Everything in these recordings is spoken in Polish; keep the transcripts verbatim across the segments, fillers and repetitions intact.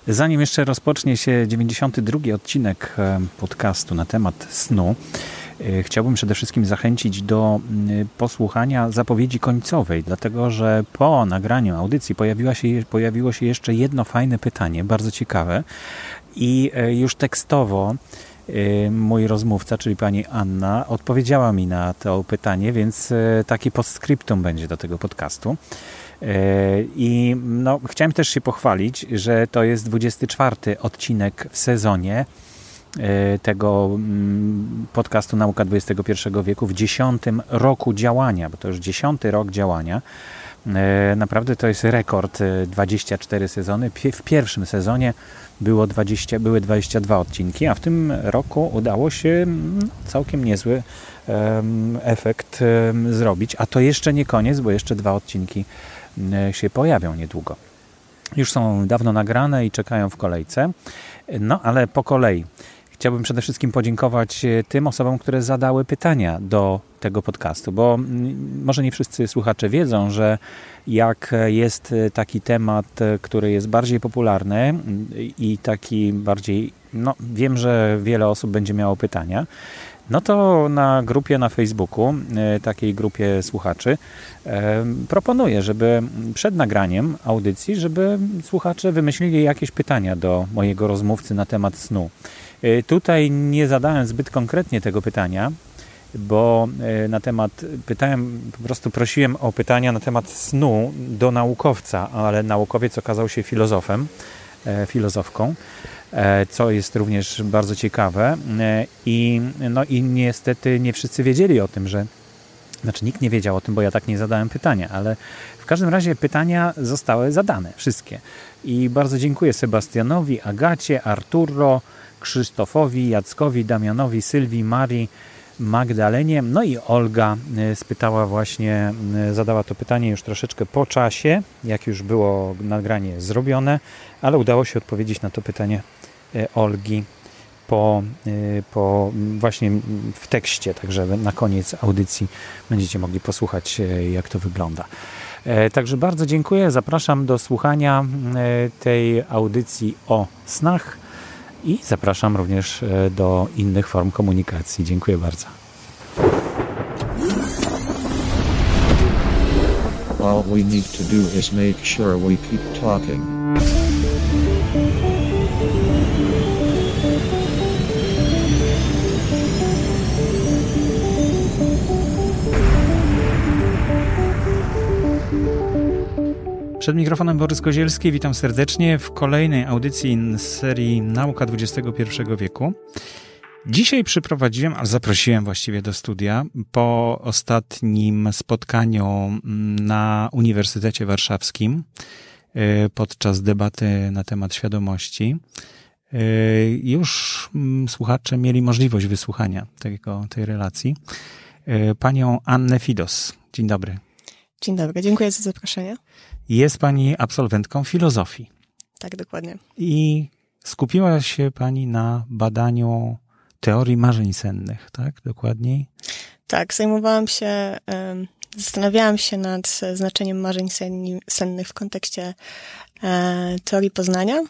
Zanim jeszcze rozpocznie się dziewięćdziesiąty drugi odcinek podcastu na temat snu, chciałbym przede wszystkim zachęcić do posłuchania zapowiedzi końcowej, dlatego że po nagraniu audycji pojawiła się, pojawiło się jeszcze jedno fajne pytanie, bardzo ciekawe i już tekstowo mój rozmówca, czyli pani Anna, odpowiedziała mi na to pytanie, więc taki postscriptum będzie do tego podcastu. I no, chciałem też się pochwalić, że to jest dwudziesty czwarty odcinek w sezonie tego podcastu Nauka dwudziestego pierwszego wieku w dziesiątym roku działania, bo to już dziesiąty rok działania. Naprawdę to jest rekord, dwadzieścia cztery sezony. W pierwszym sezonie było dwadzieścia, były dwadzieścia dwa odcinki, a w tym roku udało się całkiem niezły efekt zrobić. A to jeszcze nie koniec, bo jeszcze dwa odcinki się pojawią niedługo. Już są dawno nagrane i czekają w kolejce. No ale po kolei. Chciałbym przede wszystkim podziękować tym osobom, które zadały pytania do tego podcastu, bo może nie wszyscy słuchacze wiedzą, że jak jest taki temat, który jest bardziej popularny i taki bardziej, no wiem, że wiele osób będzie miało pytania, no to na grupie na Facebooku, takiej grupie słuchaczy, proponuję, żeby przed nagraniem audycji, żeby słuchacze wymyślili jakieś pytania do mojego rozmówcy na temat snu. Tutaj nie zadałem zbyt konkretnie tego pytania, bo na temat pytałem, po prostu prosiłem o pytania na temat snu do naukowca, ale naukowiec okazał się filozofem, filozofką, co jest również bardzo ciekawe i, no i niestety nie wszyscy wiedzieli o tym, że znaczy nikt nie wiedział o tym, bo ja tak nie zadałem pytania, ale w każdym razie pytania zostały zadane, wszystkie. I bardzo dziękuję Sebastianowi, Agacie, Arturo, Krzysztofowi, Jackowi, Damianowi, Sylwii, Marii, Magdalenie. No i Olga spytała właśnie, zadała to pytanie już troszeczkę po czasie, jak już było nagranie zrobione, ale udało się odpowiedzieć na to pytanie Olgi po, po właśnie w tekście, także na koniec audycji będziecie mogli posłuchać, jak to wygląda. Także bardzo dziękuję, zapraszam do słuchania tej audycji o snach i zapraszam również do innych form komunikacji. Dziękuję bardzo. All we need to do is make sure we keep talking. Przed mikrofonem Borys Kozielski, witam serdecznie w kolejnej audycji z serii Nauka dwudziestego pierwszego wieku. Dzisiaj przyprowadziłem, a zaprosiłem właściwie do studia po ostatnim spotkaniu na Uniwersytecie Warszawskim podczas debaty na temat świadomości. Już słuchacze mieli możliwość wysłuchania tego, tej relacji. Panią Annę Fidos. Dzień dobry. Dzień dobry, dziękuję za zaproszenie. Jest pani absolwentką filozofii. Tak, dokładnie. I skupiła się pani na badaniu teorii marzeń sennych, tak? Dokładniej? Tak, zajmowałam się, zastanawiałam się nad znaczeniem marzeń sennych w kontekście teorii poznania.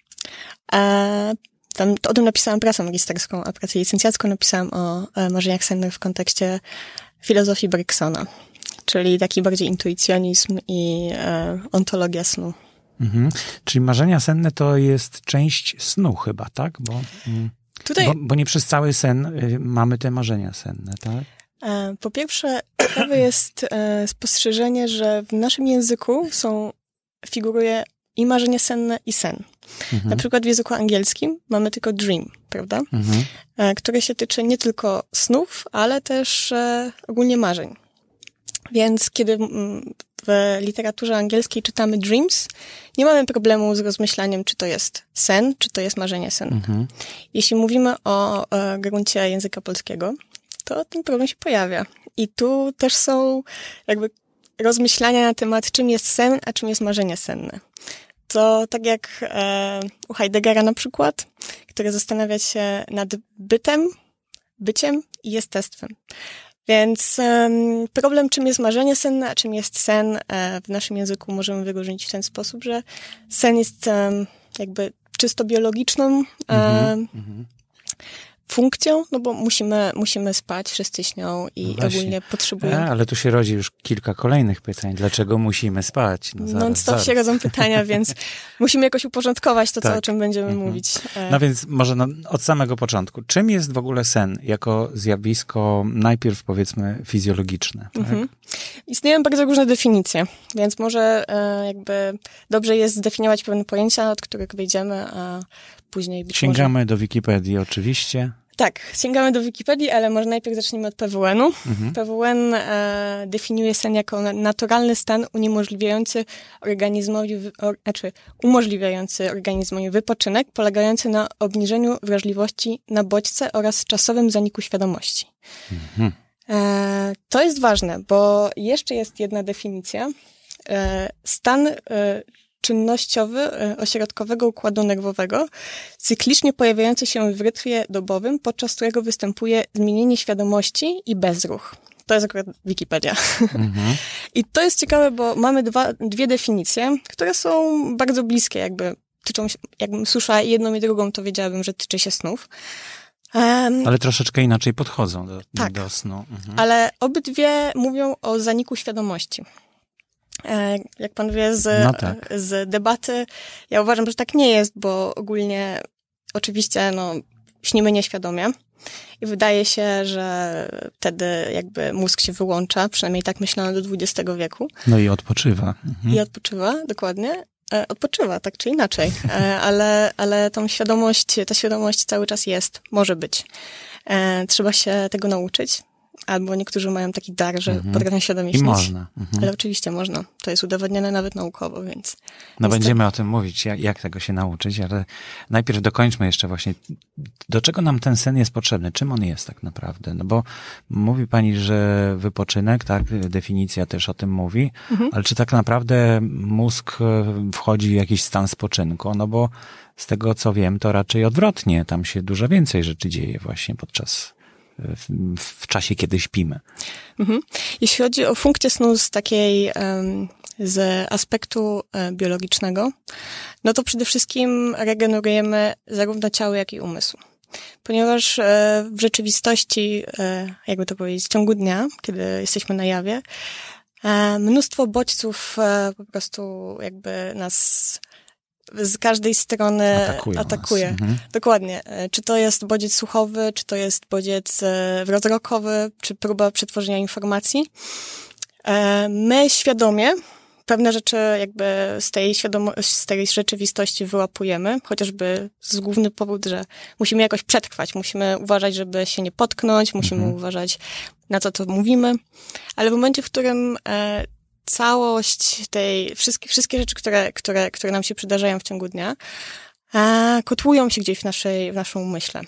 Tam, o tym napisałam pracę magisterską, a pracę licencjacką napisałam o marzeniach sennych w kontekście filozofii Bergsona, czyli taki bardziej intuicjonizm i e, ontologia snu. Mhm. Czyli marzenia senne to jest część snu chyba, tak? Bo, Tutaj... bo, bo nie przez cały sen y, mamy te marzenia senne, tak? E, po pierwsze, ciekawe jest e, spostrzeżenie, że w naszym języku są, figuruje i marzenie senne, i sen. Mhm. Na przykład w języku angielskim mamy tylko dream, prawda? Mhm. E, które się tyczy nie tylko snów, ale też e, ogólnie marzeń. Więc kiedy w literaturze angielskiej czytamy dreams, nie mamy problemu z rozmyślaniem, czy to jest sen, czy to jest marzenie senne. Mhm. Jeśli mówimy o e, gruncie języka polskiego, to ten problem się pojawia. I tu też są jakby rozmyślania na temat, czym jest sen, a czym jest marzenie senne. To tak jak e, u Heideggera na przykład, który zastanawia się nad bytem, byciem i jestestwem. Więc um, problem, czym jest marzenie senne, a czym jest sen, e, w naszym języku możemy wyróżnić w ten sposób, że sen jest um, jakby czysto biologiczną Mhm, e, mhm. funkcją, no bo musimy, musimy spać, wszyscy śnią i No właśnie. ogólnie potrzebujemy. E, ale tu się rodzi już kilka kolejnych pytań. Dlaczego musimy spać? No zaraz, Non-stop zaraz. się rodzą pytania, więc musimy jakoś uporządkować to, co, Tak. o czym będziemy Mhm. mówić. E, No więc może na, od samego początku. Czym jest w ogóle sen jako zjawisko najpierw powiedzmy fizjologiczne? Tak? Mhm. Istnieją bardzo różne definicje, więc może e, jakby dobrze jest zdefiniować pewne pojęcia, od których wyjdziemy, a później być Sięgamy może... do Wikipedii oczywiście. Tak, sięgamy do Wikipedii, ale może najpierw zacznijmy od P W N-u. Mhm. P W N e, definiuje sen jako na- naturalny stan uniemożliwiający organizmowi, wy- or, znaczy umożliwiający organizmowi wypoczynek, polegający na obniżeniu wrażliwości na bodźce oraz czasowym zaniku świadomości. Mhm. E, to jest ważne, bo jeszcze jest jedna definicja. E, stan e, czynnościowy e, ośrodkowego układu nerwowego, cyklicznie pojawiający się w rytmie dobowym, podczas którego występuje zmienienie świadomości i bezruch. To jest akurat Wikipedia. Mhm. I to jest ciekawe, bo mamy dwa, dwie definicje, które są bardzo bliskie, jakby tyczą się, jakbym słyszała jedną i drugą, to wiedziałabym, że tyczy się snów. Um, Ale troszeczkę inaczej podchodzą do, Tak. do snu. Mhm. Ale obydwie mówią o zaniku świadomości. E, Jak pan wie z, No tak. z debaty, ja uważam, że tak nie jest, bo ogólnie oczywiście no, śnimy nieświadomie i wydaje się, że wtedy jakby mózg się wyłącza, przynajmniej tak myślano do dwudziestego wieku No i odpoczywa. Mhm. i odpoczywa, dokładnie. E, Odpoczywa, tak czy inaczej, E, ale, ale tą świadomość, ta świadomość cały czas jest, może być. E, Trzeba się tego nauczyć. Albo niektórzy mają taki dar, że Mhm. potrafią świadomie I śnić. można. Mhm. Ale oczywiście można. To jest udowodnione nawet naukowo, więc... No więc będziemy o tym mówić, jak, jak tego się nauczyć, ale najpierw dokończmy jeszcze właśnie, do czego nam ten sen jest potrzebny, czym on jest tak naprawdę, no bo mówi pani, że wypoczynek, tak, definicja też o tym mówi, Mhm. ale czy tak naprawdę mózg wchodzi w jakiś stan spoczynku, no bo z tego co wiem, to raczej odwrotnie, tam się dużo więcej rzeczy dzieje właśnie podczas, w, w czasie, kiedy śpimy. Mhm. Jeśli chodzi o funkcję snu z takiej, em, z aspektu e, biologicznego, no to przede wszystkim regenerujemy zarówno ciało, jak i umysł. Ponieważ e, w rzeczywistości, e, jakby to powiedzieć, w ciągu dnia, kiedy jesteśmy na jawie, e, mnóstwo bodźców e, po prostu jakby nas z każdej strony Atakują atakuje. nas. Mhm. Dokładnie. E, Czy to jest bodziec słuchowy, czy to jest bodziec e, wzrokowy, czy próba przetworzenia informacji. E, My świadomie pewne rzeczy jakby z tej, świadomo- z tej rzeczywistości wyłapujemy, chociażby z główny powód, że musimy jakoś przetrwać, musimy uważać, żeby się nie potknąć, musimy Mhm. uważać, na co to mówimy, ale w momencie, w którym e, całość tej, wszystkie, wszystkie rzeczy, które, które, które nam się przydarzają w ciągu dnia, e, kotłują się gdzieś w naszej, w naszym umyśle.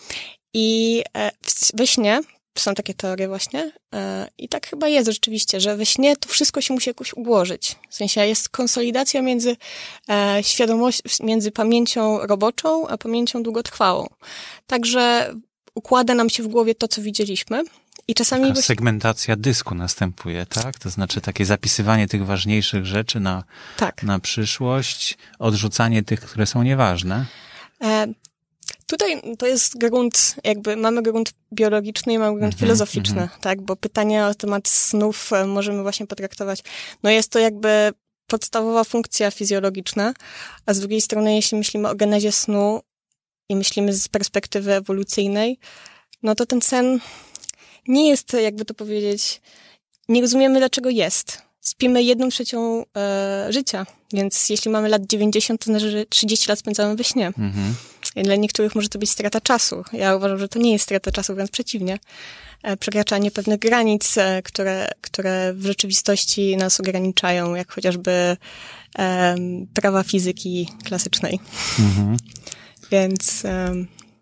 I e, w- we śnie są takie teorie właśnie e, i tak chyba jest rzeczywiście, że we śnie to wszystko się musi jakoś ułożyć. W sensie jest konsolidacja między e, świadomością, między pamięcią roboczą, a pamięcią długotrwałą. Także układa nam się w głowie to, co widzieliśmy i czasami... Taka właśnie- segmentacja dysku następuje, tak? To znaczy takie zapisywanie tych ważniejszych rzeczy na, Tak. na przyszłość, odrzucanie tych, które są nieważne. E, Tutaj to jest grunt, jakby mamy grunt biologiczny i mamy grunt Mhm, filozoficzny, mhm. tak, bo pytanie na temat snów e, możemy właśnie potraktować, no jest to jakby podstawowa funkcja fizjologiczna, a z drugiej strony jeśli myślimy o genezie snu i myślimy z perspektywy ewolucyjnej, no to ten sen nie jest, jakby to powiedzieć, nie rozumiemy dlaczego jest. Spimy jedną trzecią e, życia, więc jeśli mamy lat dziewięćdziesiąt, to znaczy, że trzydzieści lat spędzamy we śnie. Mhm. I dla niektórych może to być strata czasu. Ja uważam, że to nie jest strata czasu, wręcz przeciwnie. E, Przekraczanie pewnych granic, e, które, które w rzeczywistości nas ograniczają, jak chociażby e, prawa fizyki klasycznej. Mhm. Więc, e,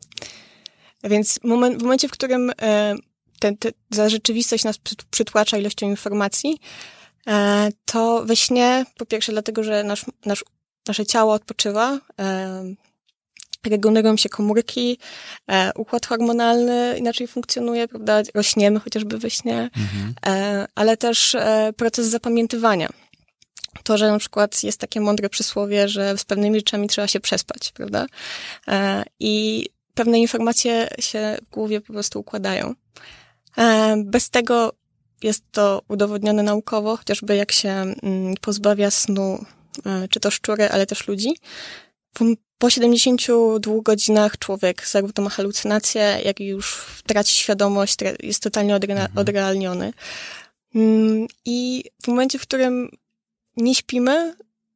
więc moment, w momencie, w którym e, ten, te, ta rzeczywistość nas przy- przytłacza ilością informacji, e, to we śnie, po pierwsze dlatego, że nasz, nasz, nasze ciało odpoczywa, e, regenerują się komórki, e, układ hormonalny inaczej funkcjonuje, prawda, rośniemy chociażby we śnie, Mhm. e, ale też e, proces zapamiętywania. to, że na przykład jest takie mądre przysłowie, że z pewnymi rzeczami trzeba się przespać, prawda? I pewne informacje się w głowie po prostu układają. Bez tego jest to udowodnione naukowo, chociażby jak się pozbawia snu, czy to szczury, ale też ludzi. Po siedemdziesięciu dwóch godzinach człowiek zarówno ma halucynacje, jak i już traci świadomość, jest totalnie odre- mhm. odrealniony. I w momencie, w którym nie śpimy,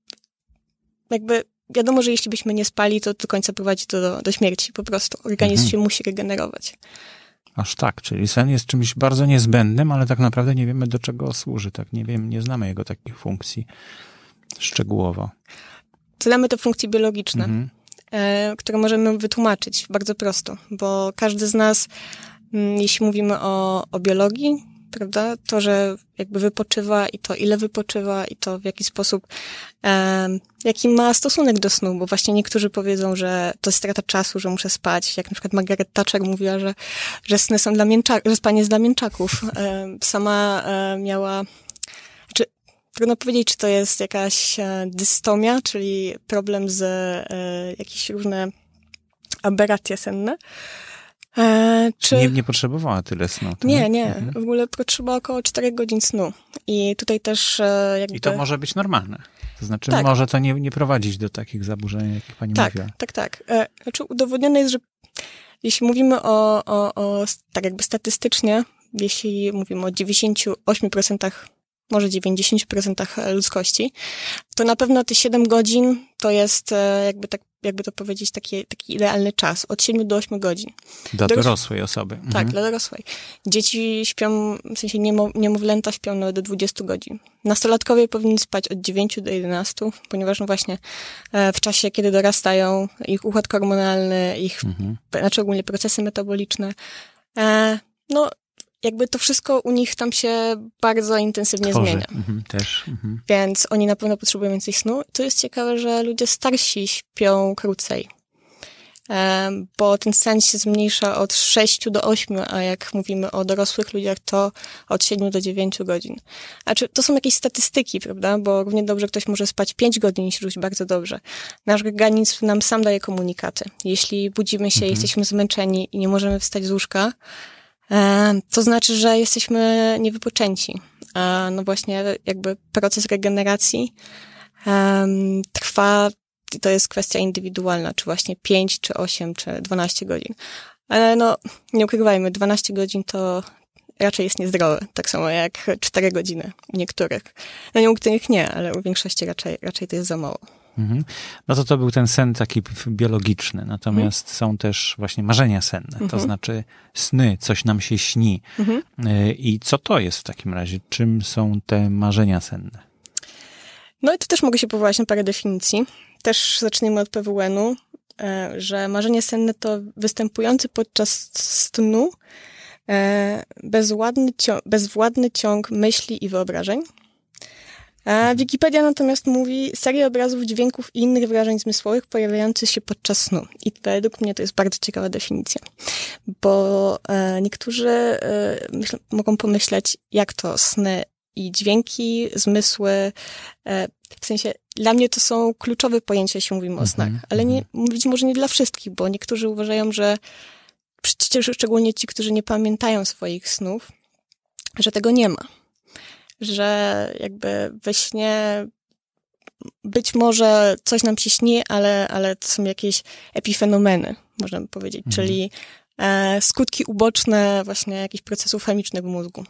jakby wiadomo, że jeśli byśmy nie spali, to do końca prowadzi to do, do śmierci po prostu. Organizm mhm. się musi regenerować. Aż tak, czyli sen jest czymś bardzo niezbędnym, ale tak naprawdę nie wiemy, do czego służy. Tak, nie wiem, nie znamy jego takich funkcji szczegółowo. Znamy te funkcje biologiczne, mhm. e, które możemy wytłumaczyć bardzo prosto, bo każdy z nas, m, jeśli mówimy o, o biologii, prawda, to, że jakby wypoczywa i to, ile wypoczywa i to w jaki sposób, e, jaki ma stosunek do snu, bo właśnie niektórzy powiedzą, że to jest strata czasu, że muszę spać, jak na przykład Margaret Thatcher mówiła, że, że sny są dla mięczaków, że spanie jest dla mięczaków. E, sama e, miała, czy trudno powiedzieć, czy to jest jakaś e, dystomia, czyli problem z e, jakieś różne aberracje senne. E, czy... nie, nie potrzebowała tyle snu. Tak? Nie, nie. Mhm. W ogóle potrzeba około czterech godzin snu. I tutaj też e, jakby... I to może być normalne. To znaczy tak. może to nie, nie prowadzić do takich zaburzeń, jakich pani tak, mówiła. Tak, tak, tak. E, znaczy udowodnione jest, że jeśli mówimy o, o, o tak jakby statystycznie, jeśli mówimy o dziewięćdziesięciu ośmiu procentach, może dziewięćdziesięciu procentach ludzkości, to na pewno te siedem godzin to jest e, jakby tak jakby to powiedzieć, taki, taki idealny czas. Od siedmiu do ośmiu godzin. Dla Doros- dorosłej osoby. Tak, mhm. dla dorosłej. Dzieci śpią, w sensie niemo, niemowlęta śpią nawet do dwudziestu godzin. Nastolatkowie powinni spać od dziewięciu do jedenastu, ponieważ no właśnie e, w czasie, kiedy dorastają, ich układ hormonalny, ich, mhm. znaczy ogólnie procesy metaboliczne, e, no jakby to wszystko u nich tam się bardzo intensywnie Tworzy. zmienia. Mhm, też. Mhm. Więc oni na pewno potrzebują więcej snu. To jest ciekawe, że ludzie starsi śpią krócej. Um, bo ten sen się zmniejsza od sześciu do ośmiu, a jak mówimy o dorosłych ludziach, to od siedmiu do dziewięciu godzin. Znaczy, to są jakieś statystyki, prawda? Bo równie dobrze ktoś może spać pięć godzin i się czuć bardzo dobrze. Nasz organizm nam sam daje komunikaty. Jeśli budzimy się, mhm. jesteśmy zmęczeni i nie możemy wstać z łóżka, to znaczy, że jesteśmy niewypoczęci. A no właśnie jakby proces regeneracji um, trwa, to jest kwestia indywidualna, czy właśnie pięć, czy osiem, czy dwanaście godzin. Ale no, nie ukrywajmy, dwanaście godzin to raczej jest niezdrowe, tak samo jak cztery godziny u niektórych. No nie u niektórych nie, ale u większości raczej, raczej to jest za mało. Mhm. No to to był ten sen taki biologiczny, natomiast mhm. są też właśnie marzenia senne, mhm. to znaczy sny, coś nam się śni. Mhm. I co to jest w takim razie? Czym są te marzenia senne? No i tu też mogę się powołać na parę definicji. Też zacznijmy od P W N-u, że marzenie senne to występujący podczas snu bezwładny ciąg, bezwładny ciąg myśli i wyobrażeń. A Wikipedia natomiast mówi serię obrazów, dźwięków i innych wrażeń zmysłowych pojawiających się podczas snu. I według mnie to jest bardzo ciekawa definicja, bo e, niektórzy e, myśl, mogą pomyśleć, jak to sny i dźwięki, zmysły, e, w sensie dla mnie to są kluczowe pojęcia, jeśli mówimy o snach, ale nie, być może nie dla wszystkich, bo niektórzy uważają, że przecież szczególnie ci, którzy nie pamiętają swoich snów, że tego nie ma. Że jakby we śnie być może coś nam się śni, ale, ale to są jakieś epifenomeny, można by powiedzieć, mhm. czyli e, skutki uboczne właśnie jakichś procesów chemicznych w mózgu.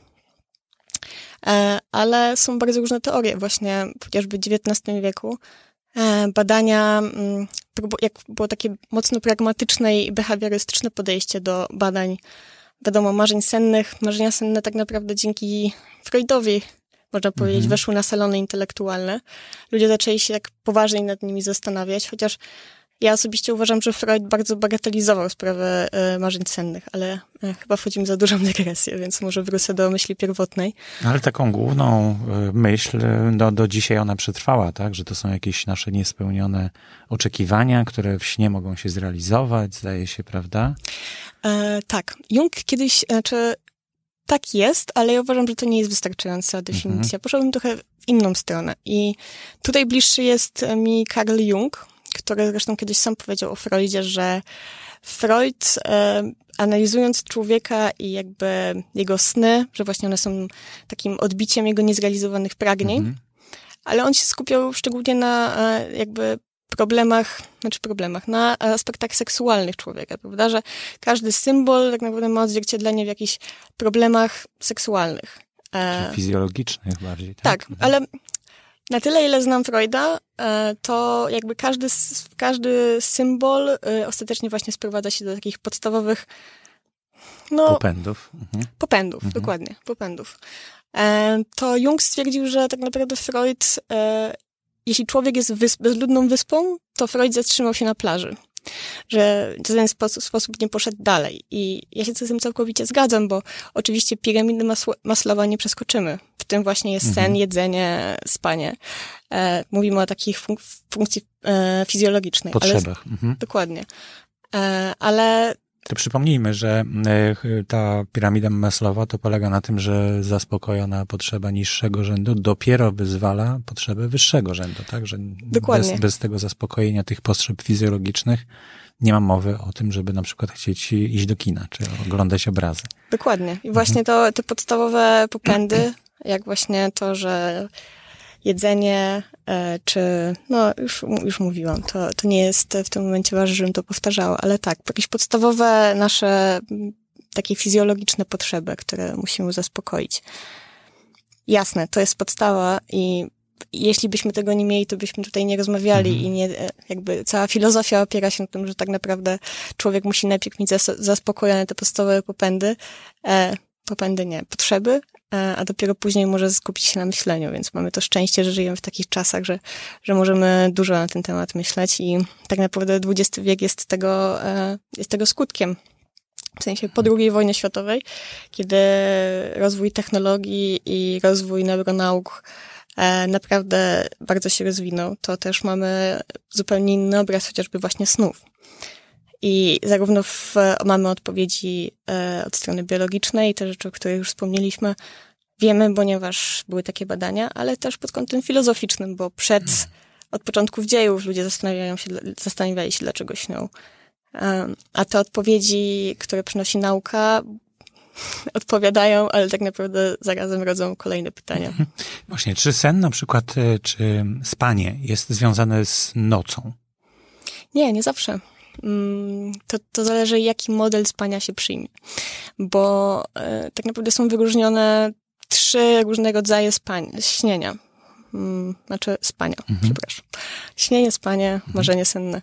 E, ale są bardzo różne teorie, właśnie chociażby w dziewiętnastym wieku e, badania, m, jak było takie mocno pragmatyczne i behawiorystyczne podejście do badań, wiadomo, marzeń sennych. Marzenia senne tak naprawdę dzięki Freudowi, można powiedzieć, mhm. weszły na salony intelektualne. Ludzie zaczęli się tak poważniej nad nimi zastanawiać, chociaż ja osobiście uważam, że Freud bardzo bagatelizował sprawę e, marzeń sennych, ale e, chyba wchodzimy za dużą dygresję, więc może wrócę do myśli pierwotnej. Ale taką główną myśl, do, do dzisiaj ona przetrwała, tak? Że to są jakieś nasze niespełnione oczekiwania, które w śnie mogą się zrealizować, zdaje się, prawda? E, tak. Jung kiedyś, znaczy tak jest, ale ja uważam, że to nie jest wystarczająca definicja. Mhm. Poszłabym trochę w inną stronę. I tutaj bliższy jest mi Carl Jung, który zresztą kiedyś sam powiedział o Freudzie, że Freud e, analizując człowieka i jakby jego sny, że właśnie one są takim odbiciem jego niezrealizowanych pragnień, mhm. ale on się skupiał szczególnie na e, jakby problemach, znaczy problemach, na aspektach seksualnych człowieka, prawda, że każdy symbol tak naprawdę ma odzwierciedlenie w jakichś problemach seksualnych. E, Czy fizjologicznych bardziej, tak? Tak, mhm. ale na tyle, ile znam Freuda, to jakby każdy, każdy symbol ostatecznie właśnie sprowadza się do takich podstawowych no, popędów. Mhm. Popędów, mhm. dokładnie, popędów. To Jung stwierdził, że tak naprawdę Freud, jeśli człowiek jest wysp, bezludną wyspą, to Freud zatrzymał się na plaży. Że w ten sposób, sposób nie poszedł dalej. I ja się z tym całkowicie zgadzam, bo oczywiście piramidy Masło, Maslowa nie przeskoczymy. W tym właśnie jest sen, mhm. jedzenie, spanie. E, mówimy o takich funk- funkcji e, fizjologicznej. Potrzebach. Ale, mhm. Dokładnie. E, ale... To przypomnijmy, że ta piramida Maslowa to polega na tym, że zaspokojona potrzeba niższego rzędu dopiero wyzwala potrzebę wyższego rzędu, tak? Że Dokładnie. Bez, bez tego zaspokojenia tych potrzeb fizjologicznych nie ma mowy o tym, żeby na przykład chcieć iść do kina, czy oglądać obrazy. Dokładnie. I właśnie to, te podstawowe popędy, jak właśnie to, że jedzenie, czy, no już, już mówiłam, to, to nie jest w tym momencie ważne, żebym to powtarzała, ale tak, jakieś podstawowe nasze takie fizjologiczne potrzeby, które musimy zaspokoić. Jasne, to jest podstawa i jeśli byśmy tego nie mieli, to byśmy tutaj nie rozmawiali mhm. i nie, jakby cała filozofia opiera się na tym, że tak naprawdę człowiek musi najpierw mieć zas- zaspokojone te podstawowe popędy, e, popędy nie, potrzeby, a dopiero później może skupić się na myśleniu, więc mamy to szczęście, że żyjemy w takich czasach, że, że możemy dużo na ten temat myśleć i tak naprawdę dwudziesty wiek jest tego, jest tego skutkiem. W sensie po drugiej wojnie światowej, kiedy rozwój technologii i rozwój neuronauk naprawdę bardzo się rozwinął, to też mamy zupełnie inny obraz chociażby właśnie snów. I zarówno w, mamy odpowiedzi e, od strony biologicznej, te rzeczy, o których już wspomnieliśmy, wiemy, ponieważ były takie badania, ale też pod kątem filozoficznym, bo przed, od początków dziejów ludzie zastanawiają się, zastanawiali się, dlaczego śnią. Um, a te odpowiedzi, które przynosi nauka, odpowiadają, ale tak naprawdę zarazem rodzą kolejne pytania. Właśnie, czy sen na przykład, czy spanie jest związane z nocą? Nie, nie zawsze. To, to zależy, jaki model spania się przyjmie. Bo e, tak naprawdę są wyróżnione trzy różne rodzaje spań, śnienia. Hmm, znaczy spania, mhm. przepraszam. Śnienie, spanie, mhm. marzenie senne.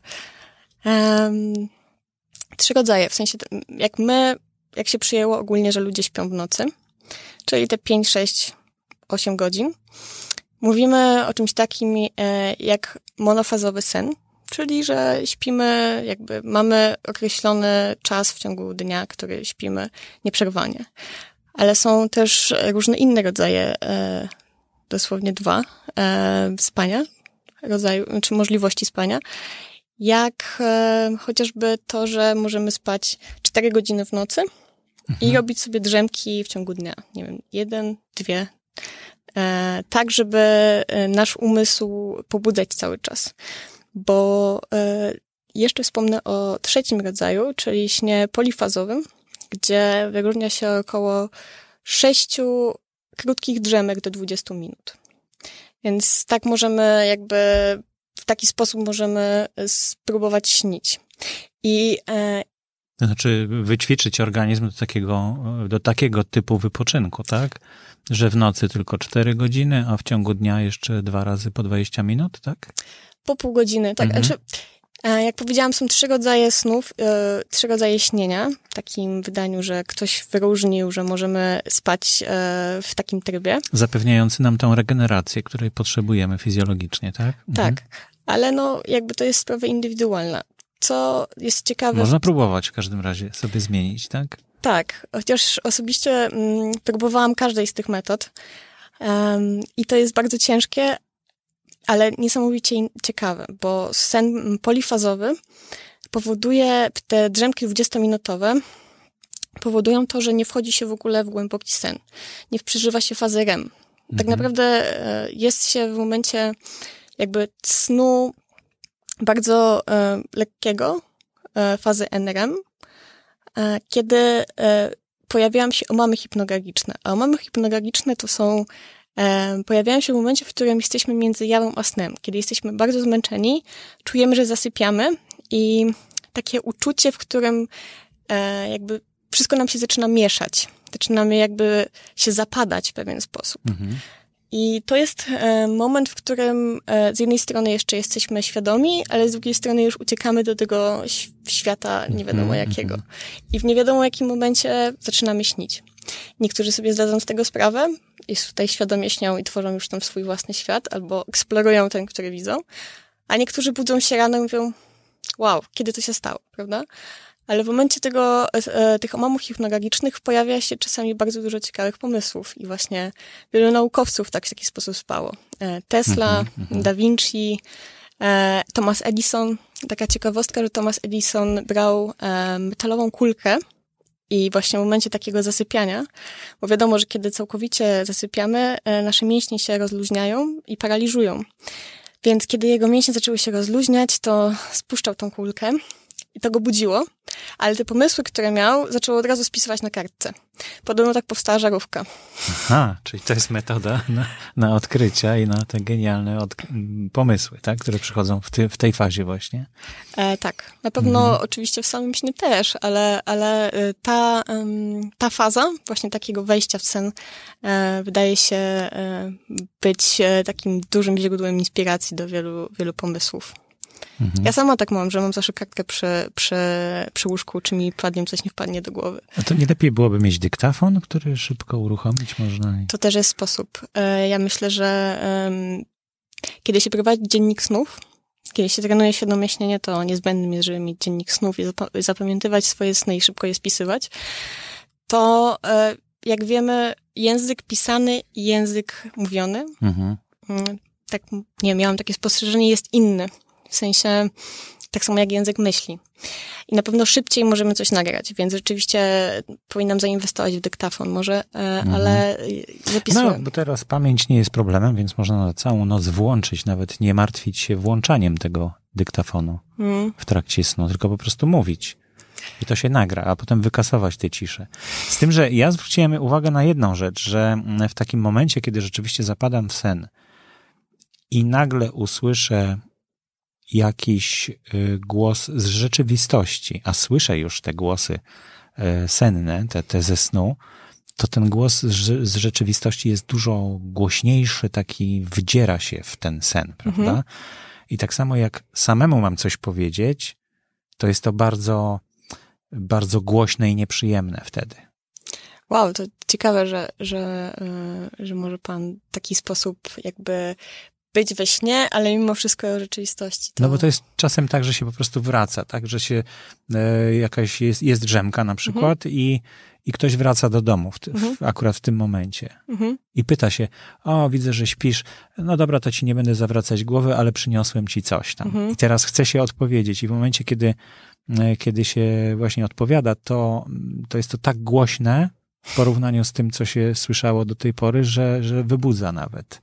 Um, trzy rodzaje, w sensie jak my, jak się przyjęło ogólnie, że ludzie śpią w nocy, czyli te pięć, sześć, osiem godzin, mówimy o czymś takim e, jak monofazowy sen, czyli, że śpimy, jakby mamy określony czas w ciągu dnia, który śpimy nieprzerwanie. Ale są też różne inne rodzaje, e, dosłownie dwa, e, spania, rodzaju, czy możliwości spania, jak e, chociażby to, że możemy spać cztery godziny w nocy mhm. i robić sobie drzemki w ciągu dnia. Nie wiem, jeden, dwie, e, tak, żeby nasz umysł pobudzać cały czas. Bo y, jeszcze wspomnę o trzecim rodzaju, czyli śnie polifazowym, gdzie wyróżnia się około sześciu krótkich drzemek do dwudziestu minut. Więc tak możemy jakby, w taki sposób możemy spróbować śnić. I y, to znaczy wyćwiczyć organizm do takiego, do takiego typu wypoczynku, tak? Że w nocy tylko cztery godziny, a w ciągu dnia jeszcze dwa razy po dwadzieścia minut, tak? Po pół godziny, tak. Mhm. Znaczy, jak powiedziałam, są trzy rodzaje snów, yy, trzy rodzaje śnienia, w takim wydaniu, że ktoś wyróżnił, że możemy spać yy, w takim trybie. Zapewniający nam tą regenerację, której potrzebujemy fizjologicznie, tak? Mhm. Tak, ale no jakby to jest sprawa indywidualna. Co jest ciekawe... Można w... próbować w każdym razie sobie zmienić, tak? Tak, chociaż osobiście mm, próbowałam każdej z tych metod um, i to jest bardzo ciężkie, ale niesamowicie ciekawe, bo sen polifazowy powoduje te drzemki dwudziestominutowe, powodują to, że nie wchodzi się w ogóle w głęboki sen. Nie przeżywa się fazy R E M. Mhm. Tak naprawdę jest się w momencie jakby snu bardzo e, lekkiego, e, fazy N R E M, e, kiedy e, pojawiają się omamy hipnogagiczne. A omamy hipnogagiczne to są, e, pojawiają się w momencie, w którym jesteśmy między jawą a snem. Kiedy jesteśmy bardzo zmęczeni, czujemy, że zasypiamy i takie uczucie, w którym e, jakby wszystko nam się zaczyna mieszać. Zaczynamy jakby się zapadać w pewien sposób. Mhm. I to jest e, moment, w którym e, z jednej strony jeszcze jesteśmy świadomi, ale z drugiej strony już uciekamy do tego świata nie wiadomo jakiego. I w nie wiadomo jakim momencie zaczynamy śnić. Niektórzy sobie zdadzą z tego sprawę i tutaj świadomie śnią i tworzą już tam swój własny świat, albo eksplorują ten, który widzą. A niektórzy budzą się rano i mówią, wow, kiedy to się stało, prawda? Ale w momencie tego, e, tych omamów hipnogagicznych pojawia się czasami bardzo dużo ciekawych pomysłów i właśnie wielu naukowców tak w taki sposób spało. E, Tesla, mm-hmm. Da Vinci, e, Thomas Edison. Taka ciekawostka, że Thomas Edison brał e, metalową kulkę i właśnie w momencie takiego zasypiania, bo wiadomo, że kiedy całkowicie zasypiamy, e, nasze mięśnie się rozluźniają i paraliżują. Więc kiedy jego mięśnie zaczęły się rozluźniać, to spuszczał tą kulkę. I to go budziło, ale te pomysły, które miał, zaczął od razu spisywać na kartce. Podobno tak powstała żarówka. Aha, czyli to jest metoda na, na odkrycia i na te genialne od, pomysły, tak, które przychodzą w, ty, w tej fazie właśnie. E, tak, na pewno mhm. oczywiście w samym śnie też, ale, ale ta, ta faza właśnie takiego wejścia w sen e, wydaje się e, być takim dużym źródłem inspiracji do wielu, wielu pomysłów. Mhm. Ja sama tak mam, że mam zawsze kartkę przy, przy, przy łóżku, czy mi padnie coś nie wpadnie do głowy. A to nie lepiej byłoby mieć dyktafon, który szybko uruchomić można? To też jest sposób. Ja myślę, że um, kiedy się prowadzi dziennik snów, kiedy się trenuje świadome śnienie, to niezbędnym jest, żeby mieć dziennik snów i zap- zapamiętywać swoje sny i szybko je spisywać. To jak wiemy, język pisany i język mówiony, mhm. tak, nie miałam takie spostrzeżenie, jest inny. W sensie, tak samo jak język myśli. I na pewno szybciej możemy coś nagrać, więc rzeczywiście powinnam zainwestować w dyktafon może, mhm. ale zapisuję. No, bo teraz pamięć nie jest problemem, więc można na całą noc włączyć, nawet nie martwić się włączaniem tego dyktafonu mhm. w trakcie snu, tylko po prostu mówić. I to się nagra, a potem wykasować tę ciszę. Z tym, że ja zwróciłem uwagę na jedną rzecz, że w takim momencie, kiedy rzeczywiście zapadam w sen i nagle usłyszę jakiś głos z rzeczywistości, a słyszę już te głosy senne, te, te ze snu, to ten głos z, z rzeczywistości jest dużo głośniejszy, taki wdziera się w ten sen, prawda? Mhm. I tak samo jak samemu mam coś powiedzieć, to jest to bardzo, bardzo głośne i nieprzyjemne wtedy. Wow, to ciekawe, że, że, że może pan w taki sposób jakby być we śnie, ale mimo wszystko o rzeczywistości. To... No bo to jest czasem tak, że się po prostu wraca, tak, że się e, jakaś jest, jest drzemka na przykład mhm. i, i ktoś wraca do domu w, mhm. w, akurat w tym momencie mhm. i pyta się, o widzę, że śpisz, no dobra, to ci nie będę zawracać głowy, ale przyniosłem ci coś tam. Mhm. I teraz chce się odpowiedzieć i w momencie, kiedy, e, kiedy się właśnie odpowiada, to, to jest to tak głośne w porównaniu z tym, co się słyszało do tej pory, że, że wybudza nawet.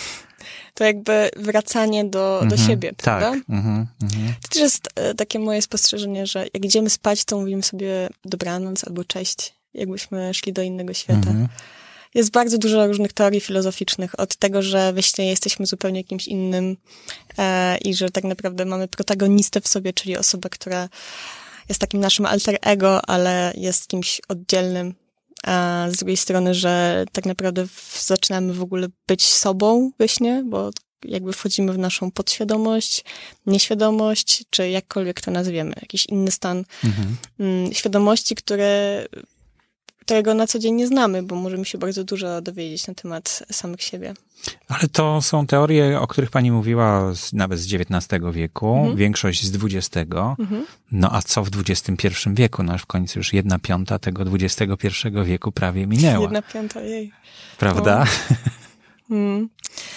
To jakby wracanie do, mm-hmm, do siebie, prawda? Tak. Mm-hmm, mm-hmm. To też jest takie moje spostrzeżenie, że jak idziemy spać, to mówimy sobie dobranoc albo cześć, jakbyśmy szli do innego świata. Mm-hmm. Jest bardzo dużo różnych teorii filozoficznych, od tego, że we śnie jesteśmy zupełnie kimś innym e, i że tak naprawdę mamy protagonistę w sobie, czyli osobę, która jest takim naszym alter ego, ale jest kimś oddzielnym. A z drugiej strony, że tak naprawdę w, zaczynamy w ogóle być sobą we śnie, bo jakby wchodzimy w naszą podświadomość, nieświadomość, czy jakkolwiek to nazwiemy. Jakiś inny stan mhm. m, świadomości, które, którego na co dzień nie znamy, bo możemy się bardzo dużo dowiedzieć na temat samych siebie. Ale to są teorie, o których pani mówiła z, nawet z dziewiętnastego wieku, mhm. większość z dwudziestego. Mhm. No a co w dwudziestym pierwszym wieku? No w końcu już jedna piąta tego dwudziestego pierwszego wieku prawie minęła. Jedna piąta, jej. Prawda? No. Hmm.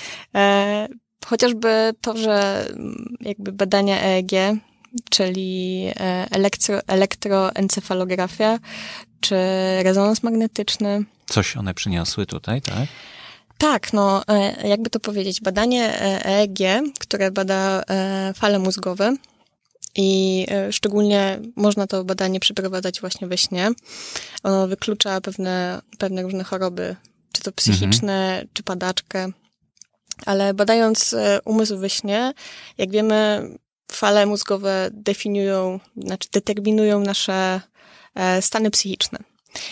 E, chociażby to, że jakby badania E E G, czyli elektro, elektroencefalografia, czy rezonans magnetyczny. Coś one przyniosły tutaj, tak? Tak, no jakby to powiedzieć, badanie E E G, które bada fale mózgowe i szczególnie można to badanie przeprowadzać właśnie we śnie. Ono wyklucza pewne, pewne różne choroby, czy to psychiczne, mhm. czy padaczkę, ale badając umysł we śnie, jak wiemy, fale mózgowe definiują, znaczy determinują nasze stany psychiczne.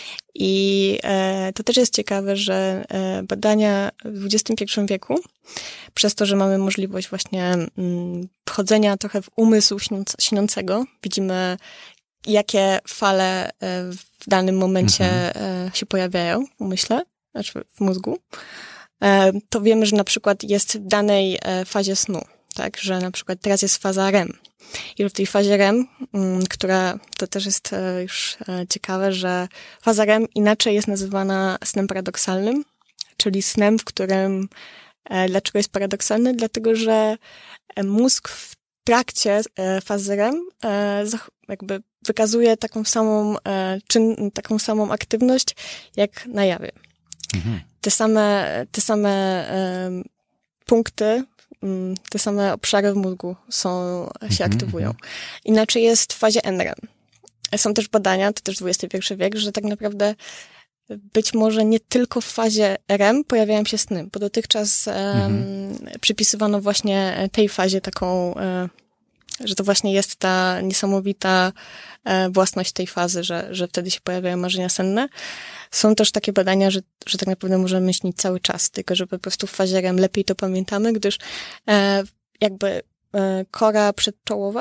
I e, to też jest ciekawe, że e, badania w dwudziestym pierwszym wieku, przez to, że mamy możliwość właśnie mm, wchodzenia trochę w umysł śniąc, śniącego, widzimy, jakie fale e, w danym momencie mhm. e, się pojawiają w umyśle, znaczy w mózgu, e, to wiemy, że na przykład jest w danej e, fazie snu, tak, że na przykład teraz jest faza R E M. I w tej fazie R E M, która, to też jest już ciekawe, że faza R E M inaczej jest nazywana snem paradoksalnym, czyli snem, w którym, dlaczego jest paradoksalny? Dlatego, że mózg w trakcie fazy R E M jakby wykazuje taką samą, czyn, taką samą aktywność, jak na jawie. Mhm. Te same, te same punkty, te same obszary w mózgu są, się mm-hmm. aktywują. Inaczej jest w fazie N R E M. Są też badania, to też dwudziesty pierwszy wiek, że tak naprawdę być może nie tylko w fazie R E M pojawiają się sny, bo dotychczas mm-hmm. um, przypisywano właśnie tej fazie taką, um, że to właśnie jest ta niesamowita um, własność tej fazy, że, że wtedy się pojawiają marzenia senne. Są też takie badania, że, że tak naprawdę możemy śnić cały czas, tylko że po prostu w fazie R E M lepiej to pamiętamy, gdyż e, jakby e, kora przedczołowa,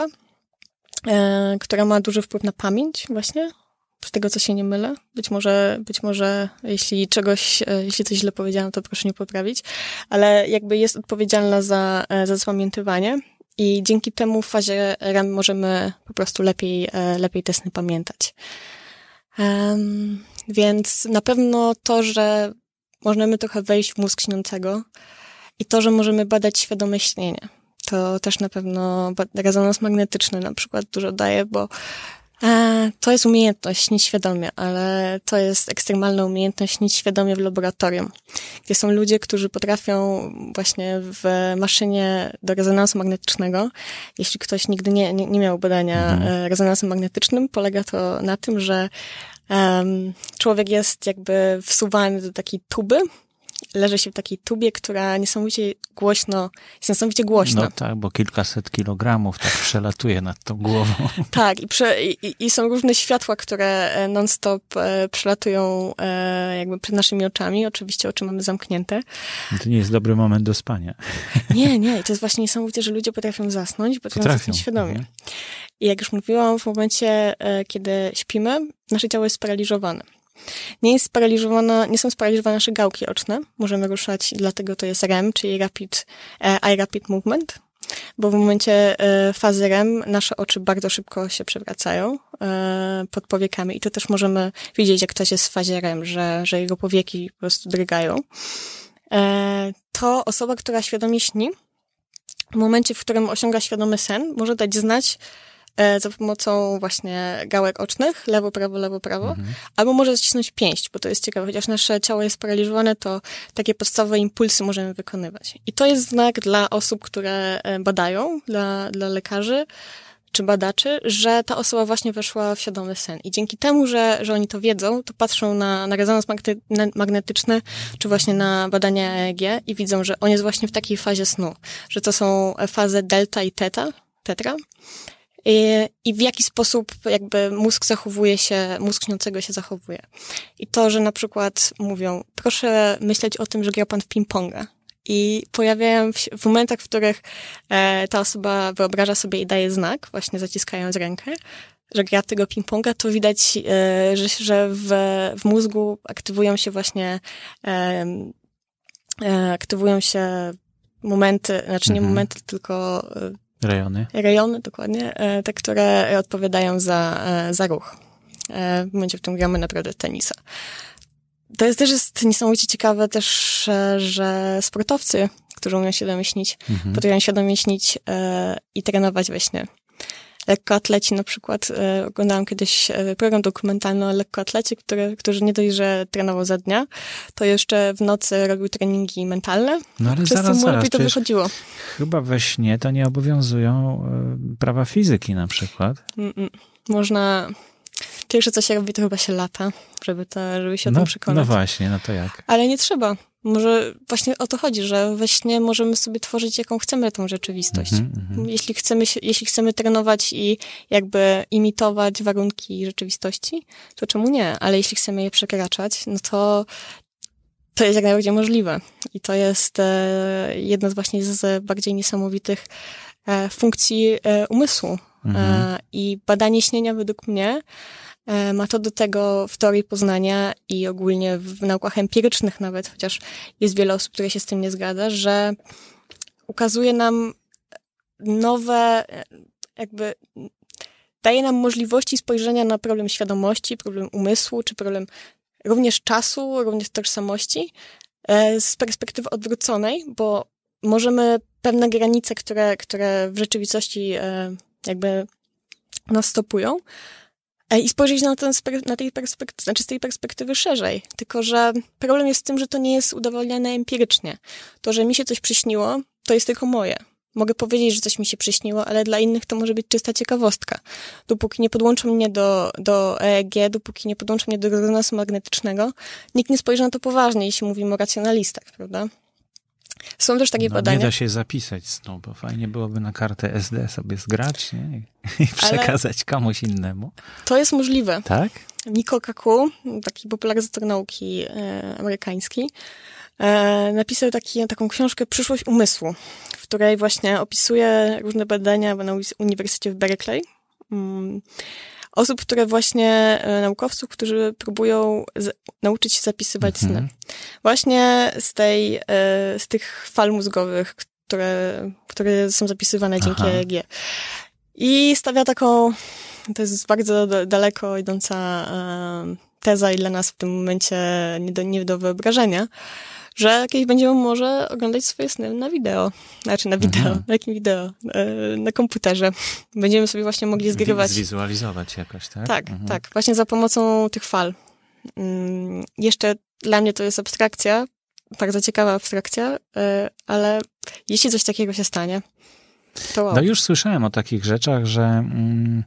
e, która ma duży wpływ na pamięć właśnie, z tego co się nie mylę. Być może, być może jeśli czegoś, e, jeśli coś źle powiedziałam, to proszę mnie poprawić, ale jakby jest odpowiedzialna za, e, za zapamiętywanie i dzięki temu w fazie R E M możemy po prostu lepiej, e, lepiej te sny pamiętać. Um, Więc na pewno to, że możemy trochę wejść w mózg śniącego i to, że możemy badać świadome śnienie, to też na pewno rezonans magnetyczny na przykład dużo daje, bo e, to jest umiejętność śnić świadomie, ale to jest ekstremalna umiejętność śnić świadomie w laboratorium, gdzie są ludzie, którzy potrafią właśnie w maszynie do rezonansu magnetycznego, jeśli ktoś nigdy nie, nie, nie miał badania mhm. rezonansem magnetycznym, polega to na tym, że Um, człowiek jest jakby wsuwany do takiej tuby, leży się w takiej tubie, która niesamowicie głośno, jest niesamowicie głośna. No tak, bo kilkaset kilogramów tak przelatuje nad tą głową. Tak, i, prze, i, i są różne światła, które non-stop e, przelatują e, jakby przed naszymi oczami. Oczywiście oczy mamy zamknięte. To nie jest dobry moment do spania. Nie, nie. I to jest właśnie niesamowite, że ludzie potrafią zasnąć, potrafią, potrafią. zasnąć świadomie. Mhm. I jak już mówiłam, w momencie, e, kiedy śpimy, nasze ciało jest sparaliżowane. Nie jest sparaliżowana, nie są sparaliżowane nasze gałki oczne. Możemy ruszać, dlatego to jest R E M, czyli Rapid Eye Rapid Movement, bo w momencie e, fazy R E M nasze oczy bardzo szybko się przewracają e, pod powiekami i to też możemy widzieć, jak ktoś jest w fazie R E M, że, że jego powieki po prostu drgają. E, to osoba, która świadomie śni, w momencie, w którym osiąga świadomy sen, może dać znać za pomocą właśnie gałek ocznych, lewo, prawo, lewo, prawo, mhm. albo może zacisnąć pięść, bo to jest ciekawe, chociaż nasze ciało jest sparaliżowane, to takie podstawowe impulsy możemy wykonywać. I to jest znak dla osób, które badają, dla, dla lekarzy czy badaczy, że ta osoba właśnie weszła w świadomy sen. I dzięki temu, że, że oni to wiedzą, to patrzą na, na rezonans magnetyczny, czy właśnie na badania E E G i widzą, że on jest właśnie w takiej fazie snu, że to są fazy delta i teta, tetra, i w jaki sposób jakby mózg zachowuje się, mózg śniącego się zachowuje. I to, że na przykład mówią, proszę myśleć o tym, że gra pan w ping-ponga. I pojawiają się w momentach, w których e, ta osoba wyobraża sobie i daje znak, właśnie zaciskając rękę, że gra tego ping-ponga, to widać, e, że, że w, w mózgu aktywują się właśnie e, e, aktywują się momenty, znaczy nie mhm. momenty, tylko e, Rejony. Rejony, dokładnie, te, które odpowiadają za, za ruch. W momencie, w którym gramy naprawdę tenisa. To jest też jest niesamowicie ciekawe też, że sportowcy, którzy umieją świadomie śnić, mhm. potrafią świadomie śnić i trenować we śnie. lekkoatleci na przykład, e, oglądałam kiedyś e, program dokumentalny o lekkoatlecie, który, który nie dość, że trenował za dnia, to jeszcze w nocy robił treningi mentalne. No ale przez zaraz, co mu lepiej zaraz, to wychodziło. Chyba we śnie to nie obowiązują y, prawa fizyki na przykład. Mm-mm. Można... Pierwsze, co się robi, to chyba się lata, żeby, to, żeby się o no, tym przekonać. No właśnie, no to jak? Ale nie trzeba. Może właśnie o to chodzi, że we śnie możemy sobie tworzyć, jaką chcemy tą rzeczywistość. Mm-hmm. Jeśli chcemy, się, jeśli chcemy trenować i jakby imitować warunki rzeczywistości, to czemu nie? Ale jeśli chcemy je przekraczać, no to to jest jak najbardziej możliwe. I to jest e, jedna z właśnie z bardziej niesamowitych e, funkcji e, umysłu. Mhm. I badanie śnienia według mnie ma to do tego w teorii poznania i ogólnie w naukach empirycznych nawet, chociaż jest wiele osób, które się z tym nie zgadza, że ukazuje nam nowe, jakby daje nam możliwości spojrzenia na problem świadomości, problem umysłu, czy problem również czasu, również tożsamości z perspektywy odwróconej, bo możemy pewne granice, które, które w rzeczywistości jakby nas stopują i spojrzeć na, ten, na tej perspektywy, znaczy z tej perspektywy szerzej. Tylko że problem jest w tym, że to nie jest udowodnione empirycznie. To, że mi się coś przyśniło, to jest tylko moje. Mogę powiedzieć, że coś mi się przyśniło, ale dla innych to może być czysta ciekawostka. Dopóki nie podłączą mnie do, do E E G, dopóki nie podłączą mnie do rezonansu magnetycznego, nikt nie spojrzy na to poważnie, jeśli mówimy o racjonalistach, prawda? Są też takie no, badania. Nie da się zapisać snu, bo fajnie byłoby na kartę S D sobie zgrać, nie? I przekazać ale komuś innemu. To jest możliwe. Tak? Niko Kaku, taki popularyzator nauki e, amerykański, e, napisał taki, taką książkę Przyszłość umysłu, w której właśnie opisuje różne badania na Uniwersytecie w Berkeley. Mm. Osób, które właśnie, e, naukowców, którzy próbują z, nauczyć się zapisywać mhm. sny. Właśnie z tej, e, z tych fal mózgowych, które, które są zapisywane dzięki E E G. I stawia taką, to jest bardzo do, daleko idąca e, teza i dla nas w tym momencie nie do, nie do wyobrażenia, że kiedyś będziemy może oglądać swoje sny na wideo. Znaczy na wideo. Mhm. Na jakim wideo? Na komputerze. Będziemy sobie właśnie mogli zgrywać. Zwizualizować jakoś, tak? Tak, mhm. tak. Właśnie za pomocą tych fal. Um, jeszcze dla mnie to jest abstrakcja, bardzo ciekawa abstrakcja, ale jeśli coś takiego się stanie, to wow. No już słyszałem o takich rzeczach, że mm,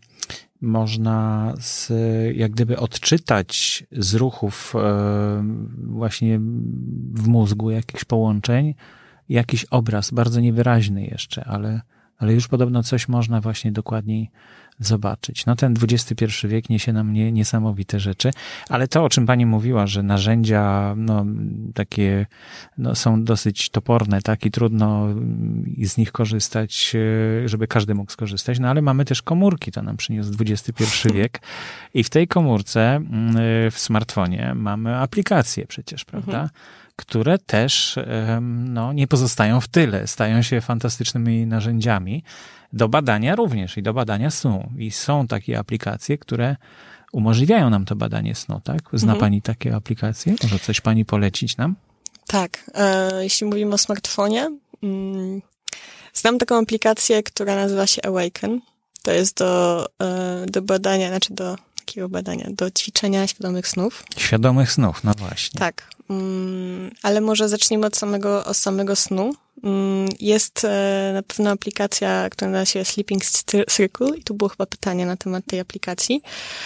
można z, jak gdyby odczytać z ruchów e, właśnie w mózgu jakichś połączeń jakiś obraz, bardzo niewyraźny jeszcze, ale, ale już podobno coś można właśnie dokładniej zobaczyć. No ten dwudziesty pierwszy wiek niesie nam nie, niesamowite rzeczy, ale to, o czym pani mówiła, że narzędzia no, takie no, są dosyć toporne, tak, i trudno z nich korzystać, żeby każdy mógł skorzystać, no ale mamy też komórki, to nam przyniósł dwudziesty pierwszy wiek i w tej komórce, w smartfonie mamy aplikacje przecież, prawda? Mhm. które też no, nie pozostają w tyle, stają się fantastycznymi narzędziami do badania również i do badania snu. I są takie aplikacje, które umożliwiają nam to badanie snu, tak? Zna mhm. pani takie aplikacje? Może coś pani polecić nam? Tak. E, jeśli mówimy o smartfonie, mm, znam taką aplikację, która nazywa się Awaken. To jest do, e, do badania, znaczy do takiego badania, do ćwiczenia świadomych snów. Świadomych snów, no właśnie. Tak. Mm, ale może zacznijmy od samego, od samego snu. Jest na pewno aplikacja, która nazywa się Sleeping Circle i tu było chyba pytanie na temat tej aplikacji,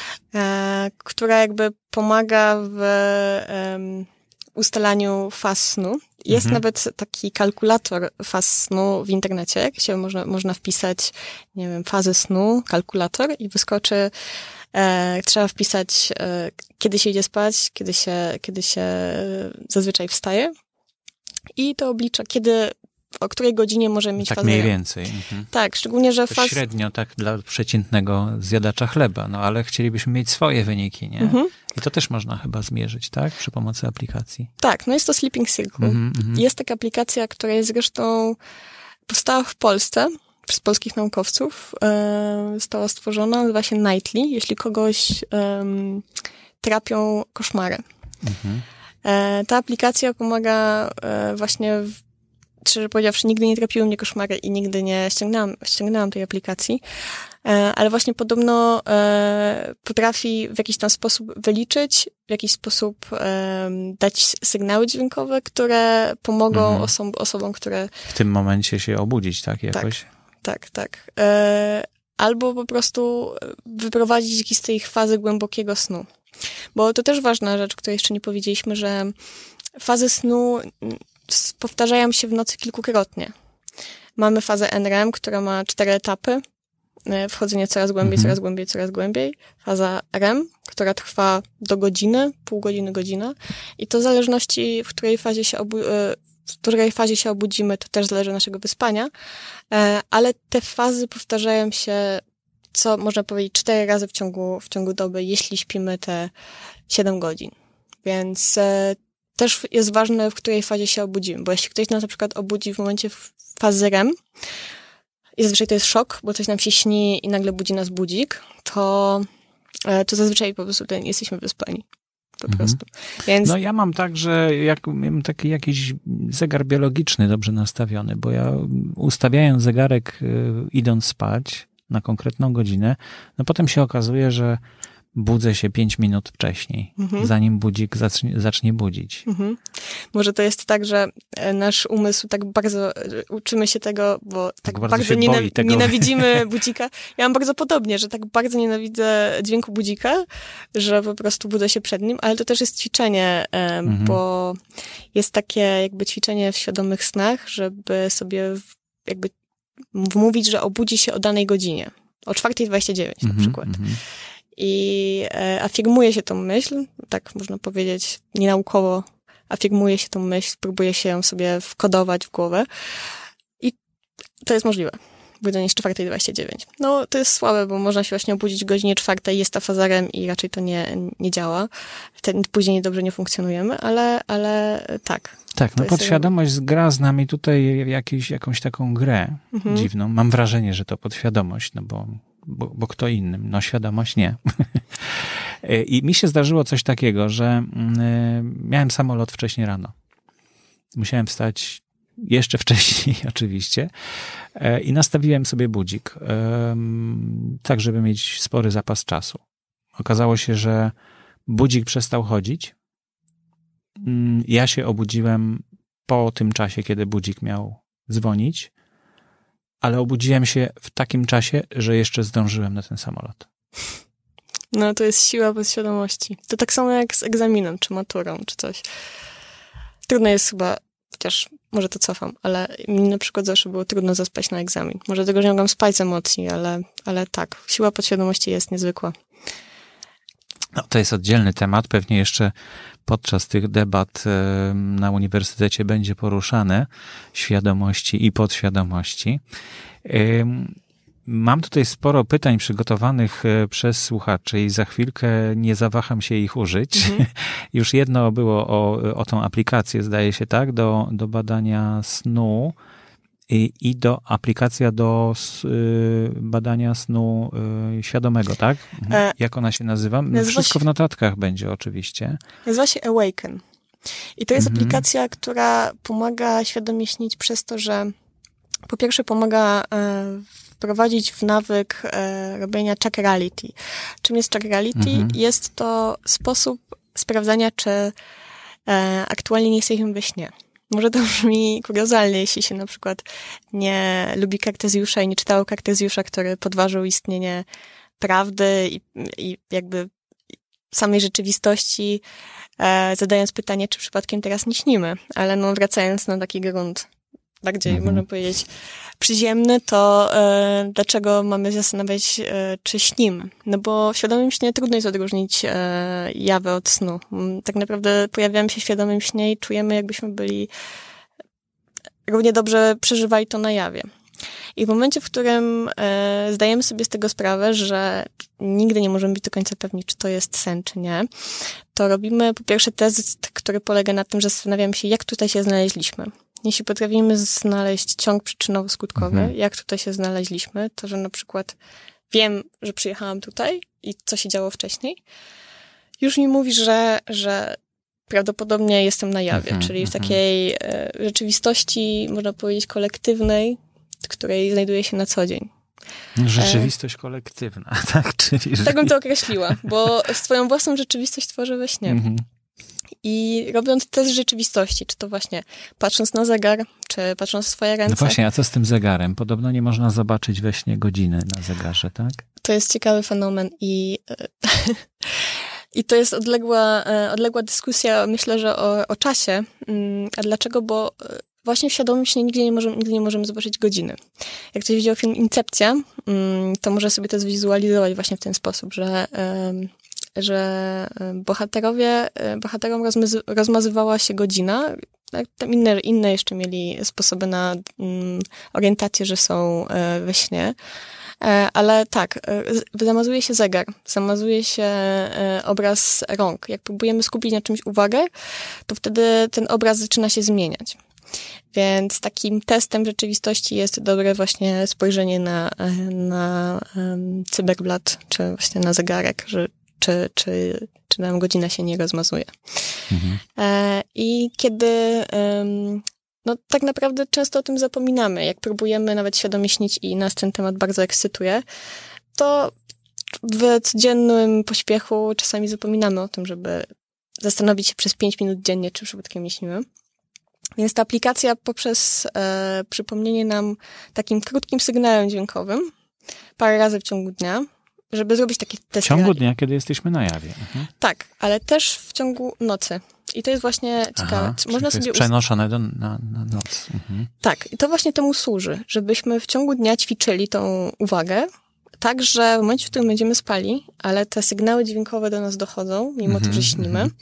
która jakby pomaga w ustalaniu faz snu. Jest mhm. nawet taki kalkulator faz snu w internecie, jak się można, można wpisać, nie wiem, fazę snu, kalkulator i wyskoczy, e, trzeba wpisać, e, kiedy się idzie spać, kiedy się, kiedy się zazwyczaj wstaje i to oblicza, kiedy o której godzinie możemy mieć tak fazę. Tak mniej więcej. Mhm. Tak, szczególnie, że faz... Średnio tak dla przeciętnego zjadacza chleba, no ale chcielibyśmy mieć swoje wyniki, nie? Mhm. I to też można chyba zmierzyć, tak? Przy pomocy aplikacji. Tak, no jest to Sleeping Circle. Mhm, jest taka aplikacja, która jest zresztą powstała w Polsce przez polskich naukowców. E, została stworzona, nazywa się Nightly, jeśli kogoś um, trapią koszmary. Mhm. E, ta aplikacja pomaga e, właśnie w szczerze powiedziawszy, nigdy nie trapiły mnie koszmary i nigdy nie ściągnęłam, ściągnęłam tej aplikacji, ale właśnie podobno potrafi w jakiś tam sposób wyliczyć, w jakiś sposób dać sygnały dźwiękowe, które pomogą mhm. osom, osobom, które... W tym momencie się obudzić, tak? Jakoś? Tak, tak, tak. Albo po prostu wyprowadzić jakieś z tej fazy głębokiego snu. Bo to też ważna rzecz, której jeszcze nie powiedzieliśmy, że fazy snu powtarzają się w nocy kilkukrotnie. Mamy fazę N R E M, która ma cztery etapy. Wchodzenie coraz głębiej, mhm. coraz głębiej, coraz głębiej. Faza R E M, która trwa do godziny, pół godziny, godzina. I to w zależności, w której fazie się, obu- w której fazie się obudzimy, to też zależy od naszego wyspania. Ale te fazy powtarzają się, co można powiedzieć, cztery razy w ciągu, w ciągu doby, jeśli śpimy te siedem godzin. Więc też jest ważne, w której fazie się obudzimy. Bo jeśli ktoś nas na przykład obudzi w momencie fazy R E M, i zazwyczaj to jest szok, bo coś nam się śni i nagle budzi nas budzik, to, to zazwyczaj po prostu nie jesteśmy wyspani. Po mhm. prostu. Więc... No ja mam tak, że jak, mam taki jakiś zegar biologiczny dobrze nastawiony, bo ja ustawiając zegarek y, idąc spać na konkretną godzinę, no potem się okazuje, że budzę się pięć minut wcześniej, mhm. zanim budzik zacznie, zacznie budzić. Mhm. Może to jest tak, że nasz umysł tak bardzo, uczymy się tego, bo tak, tak bardzo, bardzo niena- tego. nienawidzimy budzika. Ja mam bardzo podobnie, że tak bardzo nienawidzę dźwięku budzika, że po prostu budzę się przed nim, ale to też jest ćwiczenie, mhm. bo jest takie jakby ćwiczenie w świadomych snach, żeby sobie jakby wmówić, że obudzi się o danej godzinie. O czwarta dwadzieścia dziewięć mhm. na przykład. Mhm. I e, afirmuje się tą myśl, tak można powiedzieć, nienaukowo afirmuje się tą myśl, próbuje się ją sobie wkodować w głowę i to jest możliwe. Budzenie z czwarta dwadzieścia dziewięć. No, to jest słabe, bo można się właśnie obudzić w godzinie czwartej, jest ta faza R E M i raczej to nie, nie działa. Wtedy później dobrze nie funkcjonujemy, ale, ale tak. Tak, no podświadomość jest... gra z nami tutaj jakiś, jakąś taką grę mhm. dziwną. Mam wrażenie, że to podświadomość, no bo Bo, bo kto innym? No świadomość nie. I mi się zdarzyło coś takiego, że miałem samolot wcześniej rano. Musiałem wstać jeszcze wcześniej oczywiście i nastawiłem sobie budzik, tak żeby mieć spory zapas czasu. Okazało się, że budzik przestał chodzić. Ja się obudziłem po tym czasie, kiedy budzik miał dzwonić, ale obudziłem się w takim czasie, że jeszcze zdążyłem na ten samolot. No to jest siła podświadomości. To tak samo jak z egzaminem, czy maturą, czy coś. Trudno jest chyba, chociaż może to cofam, ale mi na przykład zawsze było trudno zaspać na egzamin. Może dlatego, że nie mogłam spać z emocji, ale, ale tak, siła podświadomości jest niezwykła. No, to jest oddzielny temat. Pewnie jeszcze podczas tych debat na uniwersytecie będzie poruszane świadomości i podświadomości. Mam tutaj sporo pytań przygotowanych przez słuchaczy i za chwilkę nie zawaham się ich użyć. Mhm. Już jedno było o, o tą aplikację, zdaje się, tak, do, do badania snu. I, i do aplikacja do y, badania snu y, świadomego, tak? E, Jak ona się nazywa? Wszystko się, w notatkach będzie oczywiście. Nazywa się Awaken. I to jest mhm. aplikacja, która pomaga świadomie śnić przez to, że po pierwsze pomaga e, wprowadzić w nawyk e, robienia check reality. Czym jest check reality? Mhm. Jest to sposób sprawdzania, czy e, aktualnie nie jesteśmy we śnie. Może to brzmi kuriozalnie, jeśli się na przykład nie lubi Kartezjusza i nie czytało Kartezjusza, który podważył istnienie prawdy i, i jakby samej rzeczywistości, e, zadając pytanie, czy przypadkiem teraz nie śnimy. Ale no wracając na taki grunt bardziej, mhm. można powiedzieć, przyziemny, to e, dlaczego mamy się zastanawiać, e, czy śnimy? No bo w świadomym śnie trudno jest odróżnić e, jawę od snu. Tak naprawdę pojawiamy się w świadomym śnie i czujemy, jakbyśmy byli równie dobrze przeżywali to na jawie. I w momencie, w którym e, zdajemy sobie z tego sprawę, że nigdy nie możemy być do końca pewni, czy to jest sen, czy nie, to robimy po pierwsze test, który polega na tym, że zastanawiamy się, jak tutaj się znaleźliśmy. Jeśli potrafimy znaleźć ciąg przyczynowo-skutkowy, mhm. jak tutaj się znaleźliśmy, to że na przykład wiem, że przyjechałam tutaj i co się działo wcześniej, już mi mówi, że, że prawdopodobnie jestem na jawie, mhm, czyli w takiej e, rzeczywistości, można powiedzieć, kolektywnej, której znajduję się na co dzień. Rzeczywistość e... kolektywna, tak? Czyli tak bym to określiła, bo swoją własną rzeczywistość tworzę we śnie. Mhm. I robiąc test rzeczywistości, czy to właśnie patrząc na zegar, czy patrząc w swoje ręce. No właśnie, a co z tym zegarem? Podobno nie można zobaczyć we śnie godziny na zegarze, tak? To jest ciekawy fenomen i, i to jest odległa, odległa dyskusja, myślę, że o, o czasie. A dlaczego? Bo właśnie w świadomym śnie nigdy nie, możemy, nigdy nie możemy zobaczyć godziny. Jak ktoś widział film Incepcja, to może sobie to zwizualizować właśnie w ten sposób, że że bohaterowie, bohaterom rozmazy, rozmazywała się godzina. Tam inne, inne jeszcze mieli sposoby na um, orientację, że są e, we śnie. E, ale tak, e, zamazuje się zegar, zamazuje się e, obraz rąk. Jak próbujemy skupić na czymś uwagę, to wtedy ten obraz zaczyna się zmieniać. Więc takim testem rzeczywistości jest dobre właśnie spojrzenie na, na um, cyberblat, czy właśnie na zegarek, że Czy, czy, czy nam godzina się nie rozmazuje. Mhm. E, I kiedy, um, no tak naprawdę często o tym zapominamy, jak próbujemy nawet świadomie śnić i nas ten temat bardzo ekscytuje, to w codziennym pośpiechu czasami zapominamy o tym, żeby zastanowić się przez pięć minut dziennie, czy przypadkiem nie śnimy. Więc ta aplikacja poprzez e, przypomnienie nam takim krótkim sygnałem dźwiękowym parę razy w ciągu dnia, żeby zrobić taki test. W ciągu dnia, kiedy jesteśmy na jawie. Mhm. Tak, ale też w ciągu nocy. I to jest właśnie ciekawe. Aha, Można to sobie jest przenoszone do, na, na noc. Mhm. Tak, i to właśnie temu służy, żebyśmy w ciągu dnia ćwiczyli tą uwagę, tak, że w momencie, w którym będziemy spali, ale te sygnały dźwiękowe do nas dochodzą, mimo mhm, to, że śnimy, mhm.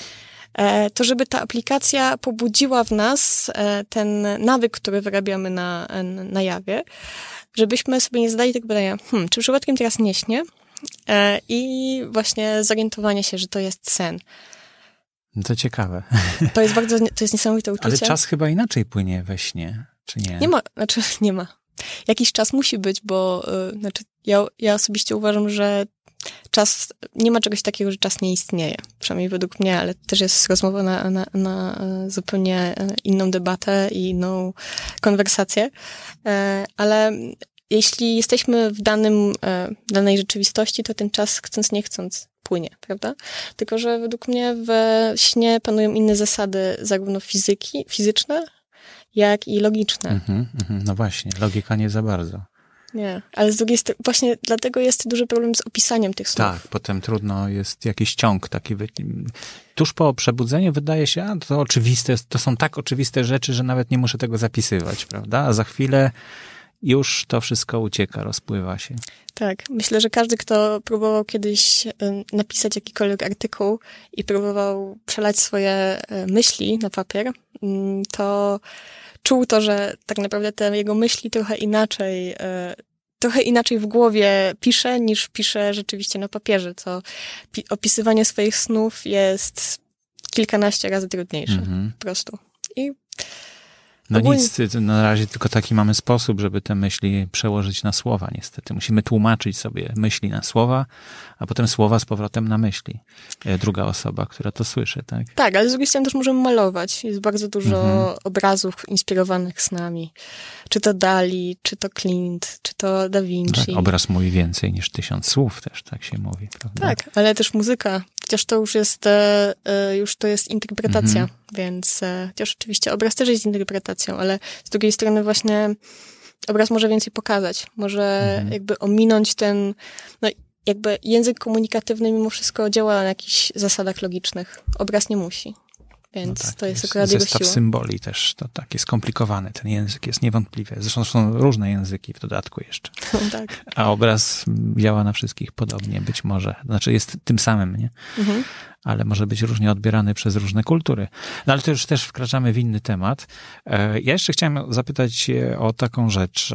to żeby ta aplikacja pobudziła w nas ten nawyk, który wyrabiamy na, na jawie, żebyśmy sobie nie zadali tego pytania, hmm, czy przypadkiem teraz nie śnię? E, I właśnie zorientowanie się, że to jest sen. No to ciekawe. To jest bardzo, to jest niesamowite uczucie. Ale czas chyba inaczej płynie we śnie, czy nie? Nie ma, znaczy nie ma. Jakiś czas musi być, bo y, znaczy ja, ja osobiście uważam, że czas, nie ma czegoś takiego, że czas nie istnieje. Przynajmniej według mnie, ale też jest rozmowa na, na, na zupełnie inną debatę i inną konwersację. Ale jeśli jesteśmy w danym, w danej rzeczywistości, to ten czas chcąc nie chcąc płynie, prawda? Tylko że według mnie w śnie panują inne zasady, zarówno fizyki, fizyczne, jak i logiczne. Mm-hmm, mm-hmm. No właśnie, logika nie za bardzo. Nie, ale z drugiej strony właśnie dlatego jest duży problem z opisaniem tych snów. Tak, potem trudno jest jakiś ciąg taki. Tuż po przebudzeniu wydaje się, a to oczywiste, to są tak oczywiste rzeczy, że nawet nie muszę tego zapisywać, prawda? A za chwilę już to wszystko ucieka, rozpływa się. Tak, myślę, że każdy, kto próbował kiedyś napisać jakikolwiek artykuł i próbował przelać swoje myśli na papier, to czuł to, że tak naprawdę te jego myśli trochę inaczej, trochę inaczej w głowie pisze, niż pisze rzeczywiście na papierze, co opisywanie swoich snów jest kilkanaście razy trudniejsze, mm-hmm. po prostu. I No ogólnie... nic, na razie tylko taki mamy sposób, żeby te myśli przełożyć na słowa, niestety. Musimy tłumaczyć sobie myśli na słowa, a potem słowa z powrotem na myśli. Druga osoba, która to słyszy, tak? Tak, ale z drugiej strony też możemy malować. Jest bardzo dużo mhm. obrazów inspirowanych snami. Czy to Dali, czy to Klimt, czy to Da Vinci. Tak, obraz mówi więcej niż tysiąc słów też, tak się mówi, prawda? Tak, ale też muzyka. Chociaż to już jest, już to jest interpretacja, mhm. więc chociaż oczywiście obraz też jest interpretacją, ale z drugiej strony właśnie obraz może więcej pokazać. Może mhm. jakby ominąć ten, no jakby język komunikatywny mimo wszystko działa na jakichś zasadach logicznych. Obraz nie musi. Więc no tak, to jest akurat jego siła. Zestaw symboli też, to takie skomplikowane. Ten język jest niewątpliwy. Zresztą są różne języki w dodatku jeszcze. No tak. A obraz działa na wszystkich podobnie, być może. Znaczy jest tym samym, nie? Mhm. Ale może być różnie odbierany przez różne kultury. No ale to już też wkraczamy w inny temat. Ja jeszcze chciałem zapytać o taką rzecz.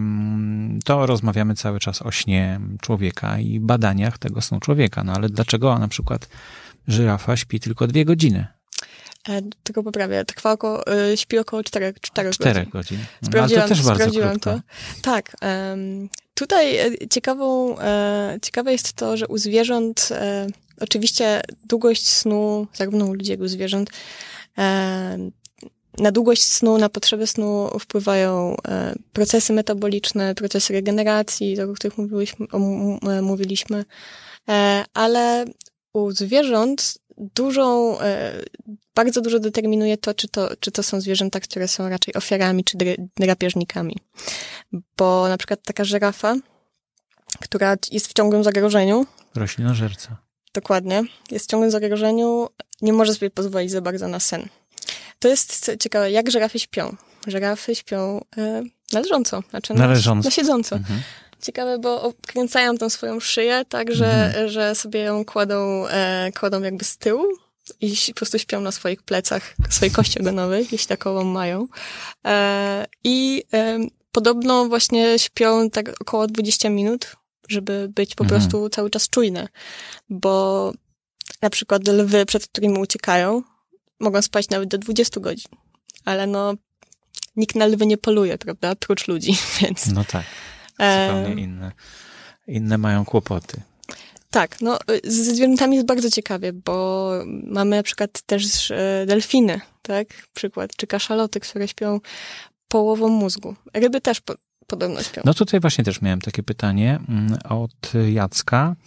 To rozmawiamy cały czas o śnie człowieka i badaniach tego snu człowieka. No ale dlaczego na przykład żyrafa śpi tylko dwie godziny? Tylko poprawię, trwa około, śpi około czterech, czterech, czterech godzin. godzin. Sprawdziłam, ale to też bardzo sprawdziłam krótko. To. Tak. Um, tutaj ciekawą, e, ciekawe jest to, że u zwierząt e, oczywiście długość snu, zarówno u ludzi, jak i u zwierząt, e, na długość snu, na potrzeby snu wpływają e, procesy metaboliczne, procesy regeneracji, o których mówiliśmy, o, mówiliśmy. E, ale u zwierząt dużą, e, bardzo dużo determinuje to czy, to, czy to są zwierzęta, które są raczej ofiarami, czy drapieżnikami. Bo na przykład taka żyrafa, która jest w ciągłym zagrożeniu. Roślinożerca. Dokładnie. Jest w ciągłym zagrożeniu, nie może sobie pozwolić za bardzo na sen. To jest ciekawe, jak żyrafy śpią. Żyrafy śpią e, na leżąco, znaczy na, leżąco. na siedząco. Mhm. Ciekawe, bo obkręcają tą swoją szyję tak, że, mhm. że sobie ją kładą, e, kładą jakby z tyłu i po prostu śpią na swoich plecach, swojej kości ogonowej, jeśli taką mają. E, I e, podobno właśnie śpią tak około dwadzieścia minut, żeby być po mhm. prostu cały czas czujne. Bo na przykład lwy, przed którymi uciekają, mogą spać nawet do dwudziestu godzin. Ale no, nikt na lwy nie poluje, prawda? Prócz ludzi, więc... No tak. Zupełnie inne, inne mają kłopoty. Tak, no ze zwierzętami jest bardzo ciekawie, bo mamy na przykład też delfiny, tak? Przykład, czy kaszaloty, które śpią połową mózgu. Ryby też po, podobno śpią. No tutaj właśnie też miałem takie pytanie od Jacka.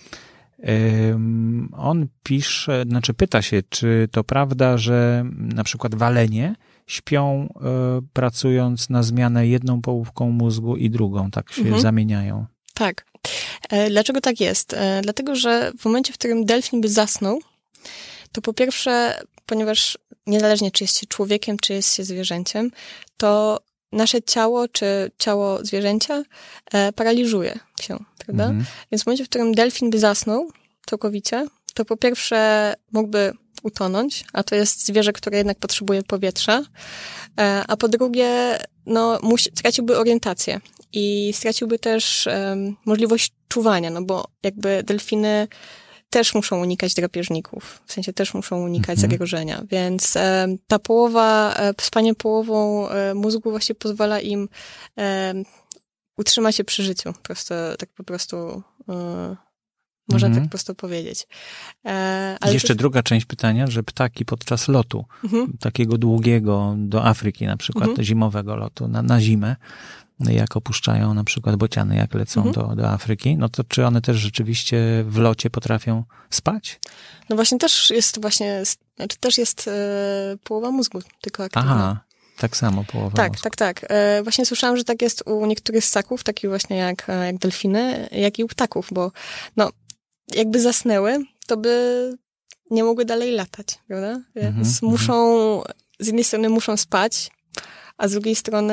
On pisze, znaczy pyta się, czy to prawda, że na przykład walenie śpią y, pracując na zmianę jedną połówką mózgu i drugą, tak się mhm. zamieniają. Tak. E, dlaczego tak jest? E, dlatego, że w momencie, w którym delfin by zasnął, to po pierwsze, ponieważ niezależnie czy jest się człowiekiem, czy jest się zwierzęciem, to nasze ciało, czy ciało zwierzęcia e, paraliżuje się, prawda? Mhm. Więc w momencie, w którym delfin by zasnął całkowicie, to po pierwsze mógłby utonąć, a to jest zwierzę, które jednak potrzebuje powietrza, a po drugie, no, musi, straciłby orientację i straciłby też um, możliwość czuwania, no bo jakby delfiny też muszą unikać drapieżników, w sensie też muszą unikać mhm. zagrożenia, więc um, ta połowa, um, spanie połową um, mózgu właśnie pozwala im um, utrzymać się przy życiu, prosto, tak po prostu... Um, Można mhm. tak po prostu powiedzieć. E, ale Jeszcze też... druga część pytania, że ptaki podczas lotu, mhm. takiego długiego do Afryki na przykład, mhm. zimowego lotu, na, na zimę, jak opuszczają na przykład bociany, jak lecą mhm. do, do Afryki, no to czy one też rzeczywiście w locie potrafią spać? No właśnie też jest właśnie, znaczy też jest e, połowa mózgu tylko aktywna. Aha. Tak samo połowa Tak, mózgu. tak, tak. E, właśnie słyszałam, że tak jest u niektórych ssaków, takich właśnie jak, jak delfiny, jak i u ptaków, bo no, jakby zasnęły, to by nie mogły dalej latać, prawda? Więc mm-hmm, muszą, mm-hmm. z jednej strony muszą spać, a z drugiej strony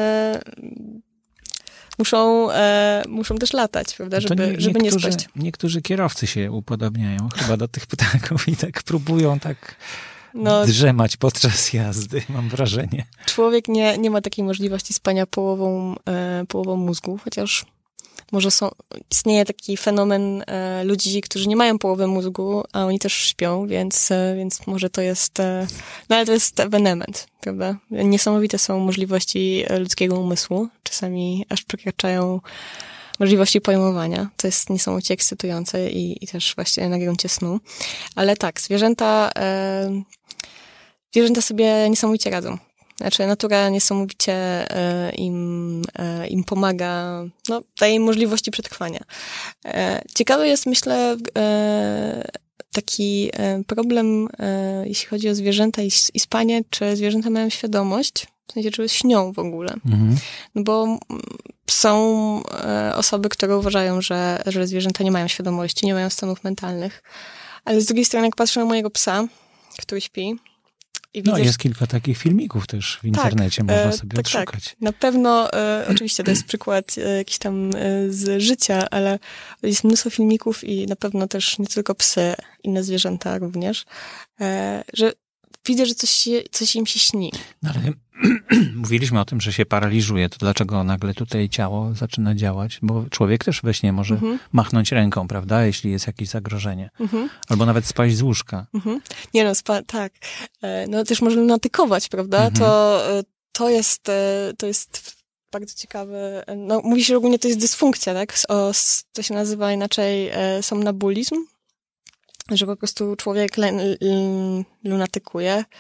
muszą, e, muszą też latać, prawda? Żeby, nie, żeby nie spać. Niektórzy kierowcy się upodobniają chyba do tych ptaków i tak próbują tak no, drzemać podczas jazdy, mam wrażenie. Człowiek nie, nie ma takiej możliwości spania połową, e, połową mózgu, chociaż może są, istnieje taki fenomen e, ludzi, którzy nie mają połowy mózgu, a oni też śpią, więc, e, więc może to jest, e, no ale to jest ewenement, prawda? Niesamowite są możliwości ludzkiego umysłu, czasami aż przekraczają możliwości pojmowania. To jest niesamowicie ekscytujące i, i też właśnie na gruncie snu. Ale tak, zwierzęta, e, zwierzęta sobie niesamowicie radzą. Znaczy natura niesamowicie e, im, e, im pomaga, no, daje im możliwości przetrwania. E, ciekawy jest, myślę, e, taki e, problem, e, jeśli chodzi o zwierzęta i, i spanie, czy zwierzęta mają świadomość, w sensie, czy śnią w ogóle. Mhm. No bo są e, osoby, które uważają, że, że zwierzęta nie mają świadomości, nie mają stanów mentalnych. Ale z drugiej strony, jak patrzę na mojego psa, który śpi, I no, widzę, jest kilka takich filmików też w internecie, tak, można sobie tak, odszukać. Tak. Na pewno, e, oczywiście to jest przykład e, jakiś tam e, z życia, ale jest mnóstwo filmików i na pewno też nie tylko psy, inne zwierzęta również, e, że widzę, że coś, coś im się śni. No ale mówiliśmy o tym, że się paraliżuje, to dlaczego nagle tutaj ciało zaczyna działać? Bo człowiek też we śnie może mhm. machnąć ręką, prawda, jeśli jest jakieś zagrożenie. Mhm. Albo nawet spaść z łóżka. Mhm. Nie no, spa- tak. No też może lunatykować, prawda? Mhm. To, to jest, to jest bardzo ciekawe. No mówi się, że ogólnie to jest dysfunkcja, tak? O, to się nazywa inaczej somnambulizm, że po prostu człowiek lunatykuje.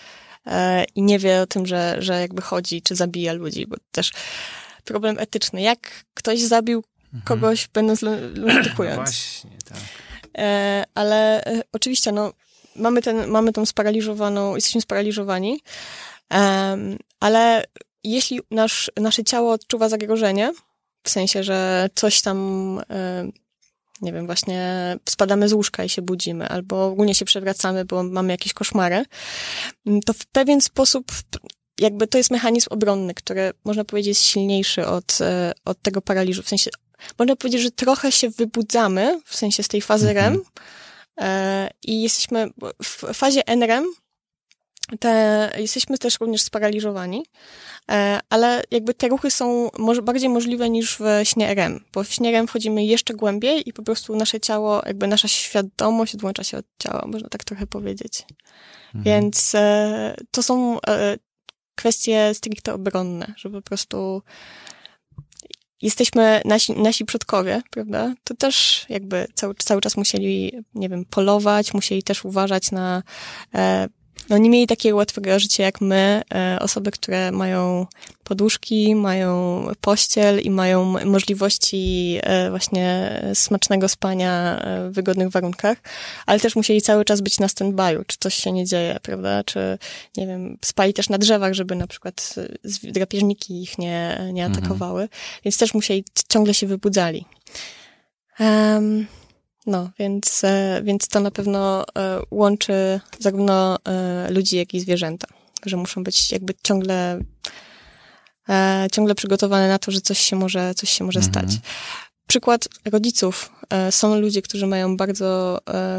e, i nie wie o tym, że, że jakby chodzi, czy zabija ludzi, bo też problem etyczny. Jak ktoś zabił kogoś, mhm. będąc lunatykując? No właśnie, tak. E, ale e, oczywiście, no, mamy ten, mamy tą sparaliżowaną, jesteśmy sparaliżowani, e, ale jeśli nasz, nasze ciało odczuwa zagrożenie, w sensie, że coś tam, e, nie wiem, właśnie spadamy z łóżka i się budzimy, albo ogólnie się przewracamy, bo mamy jakieś koszmary, to w pewien sposób jakby to jest mechanizm obronny, który można powiedzieć jest silniejszy od, od tego paraliżu. W sensie, można powiedzieć, że trochę się wybudzamy, w sensie z tej fazy R E M mhm. e, i jesteśmy w fazie N R E M, te, jesteśmy też również sparaliżowani, e, ale jakby te ruchy są może bardziej możliwe niż w śnie R E M, bo w śnie R E M wchodzimy jeszcze głębiej i po prostu nasze ciało, jakby nasza świadomość odłącza się od ciała, można tak trochę powiedzieć. Mhm. Więc e, to są e, kwestie stricte obronne, że po prostu jesteśmy, nasi, nasi przodkowie, prawda, to też jakby cały, cały czas musieli, nie wiem, polować, musieli też uważać na, e, no nie mieli takiego łatwego życia jak my, e, osoby, które mają poduszki, mają pościel i mają możliwości e, właśnie smacznego spania w wygodnych warunkach, ale też musieli cały czas być na stand-by'u, czy coś się nie dzieje, prawda, czy, nie wiem, spali też na drzewach, żeby na przykład drapieżniki ich nie, nie atakowały, mhm. więc też musieli, ciągle się wybudzali. Um, No, więc, więc to na pewno łączy zarówno ludzi, jak i zwierzęta, że muszą być jakby ciągle, ciągle przygotowane na to, że coś się może, coś się może mhm. stać. Przykład rodziców. Są ludzie, którzy mają bardzo,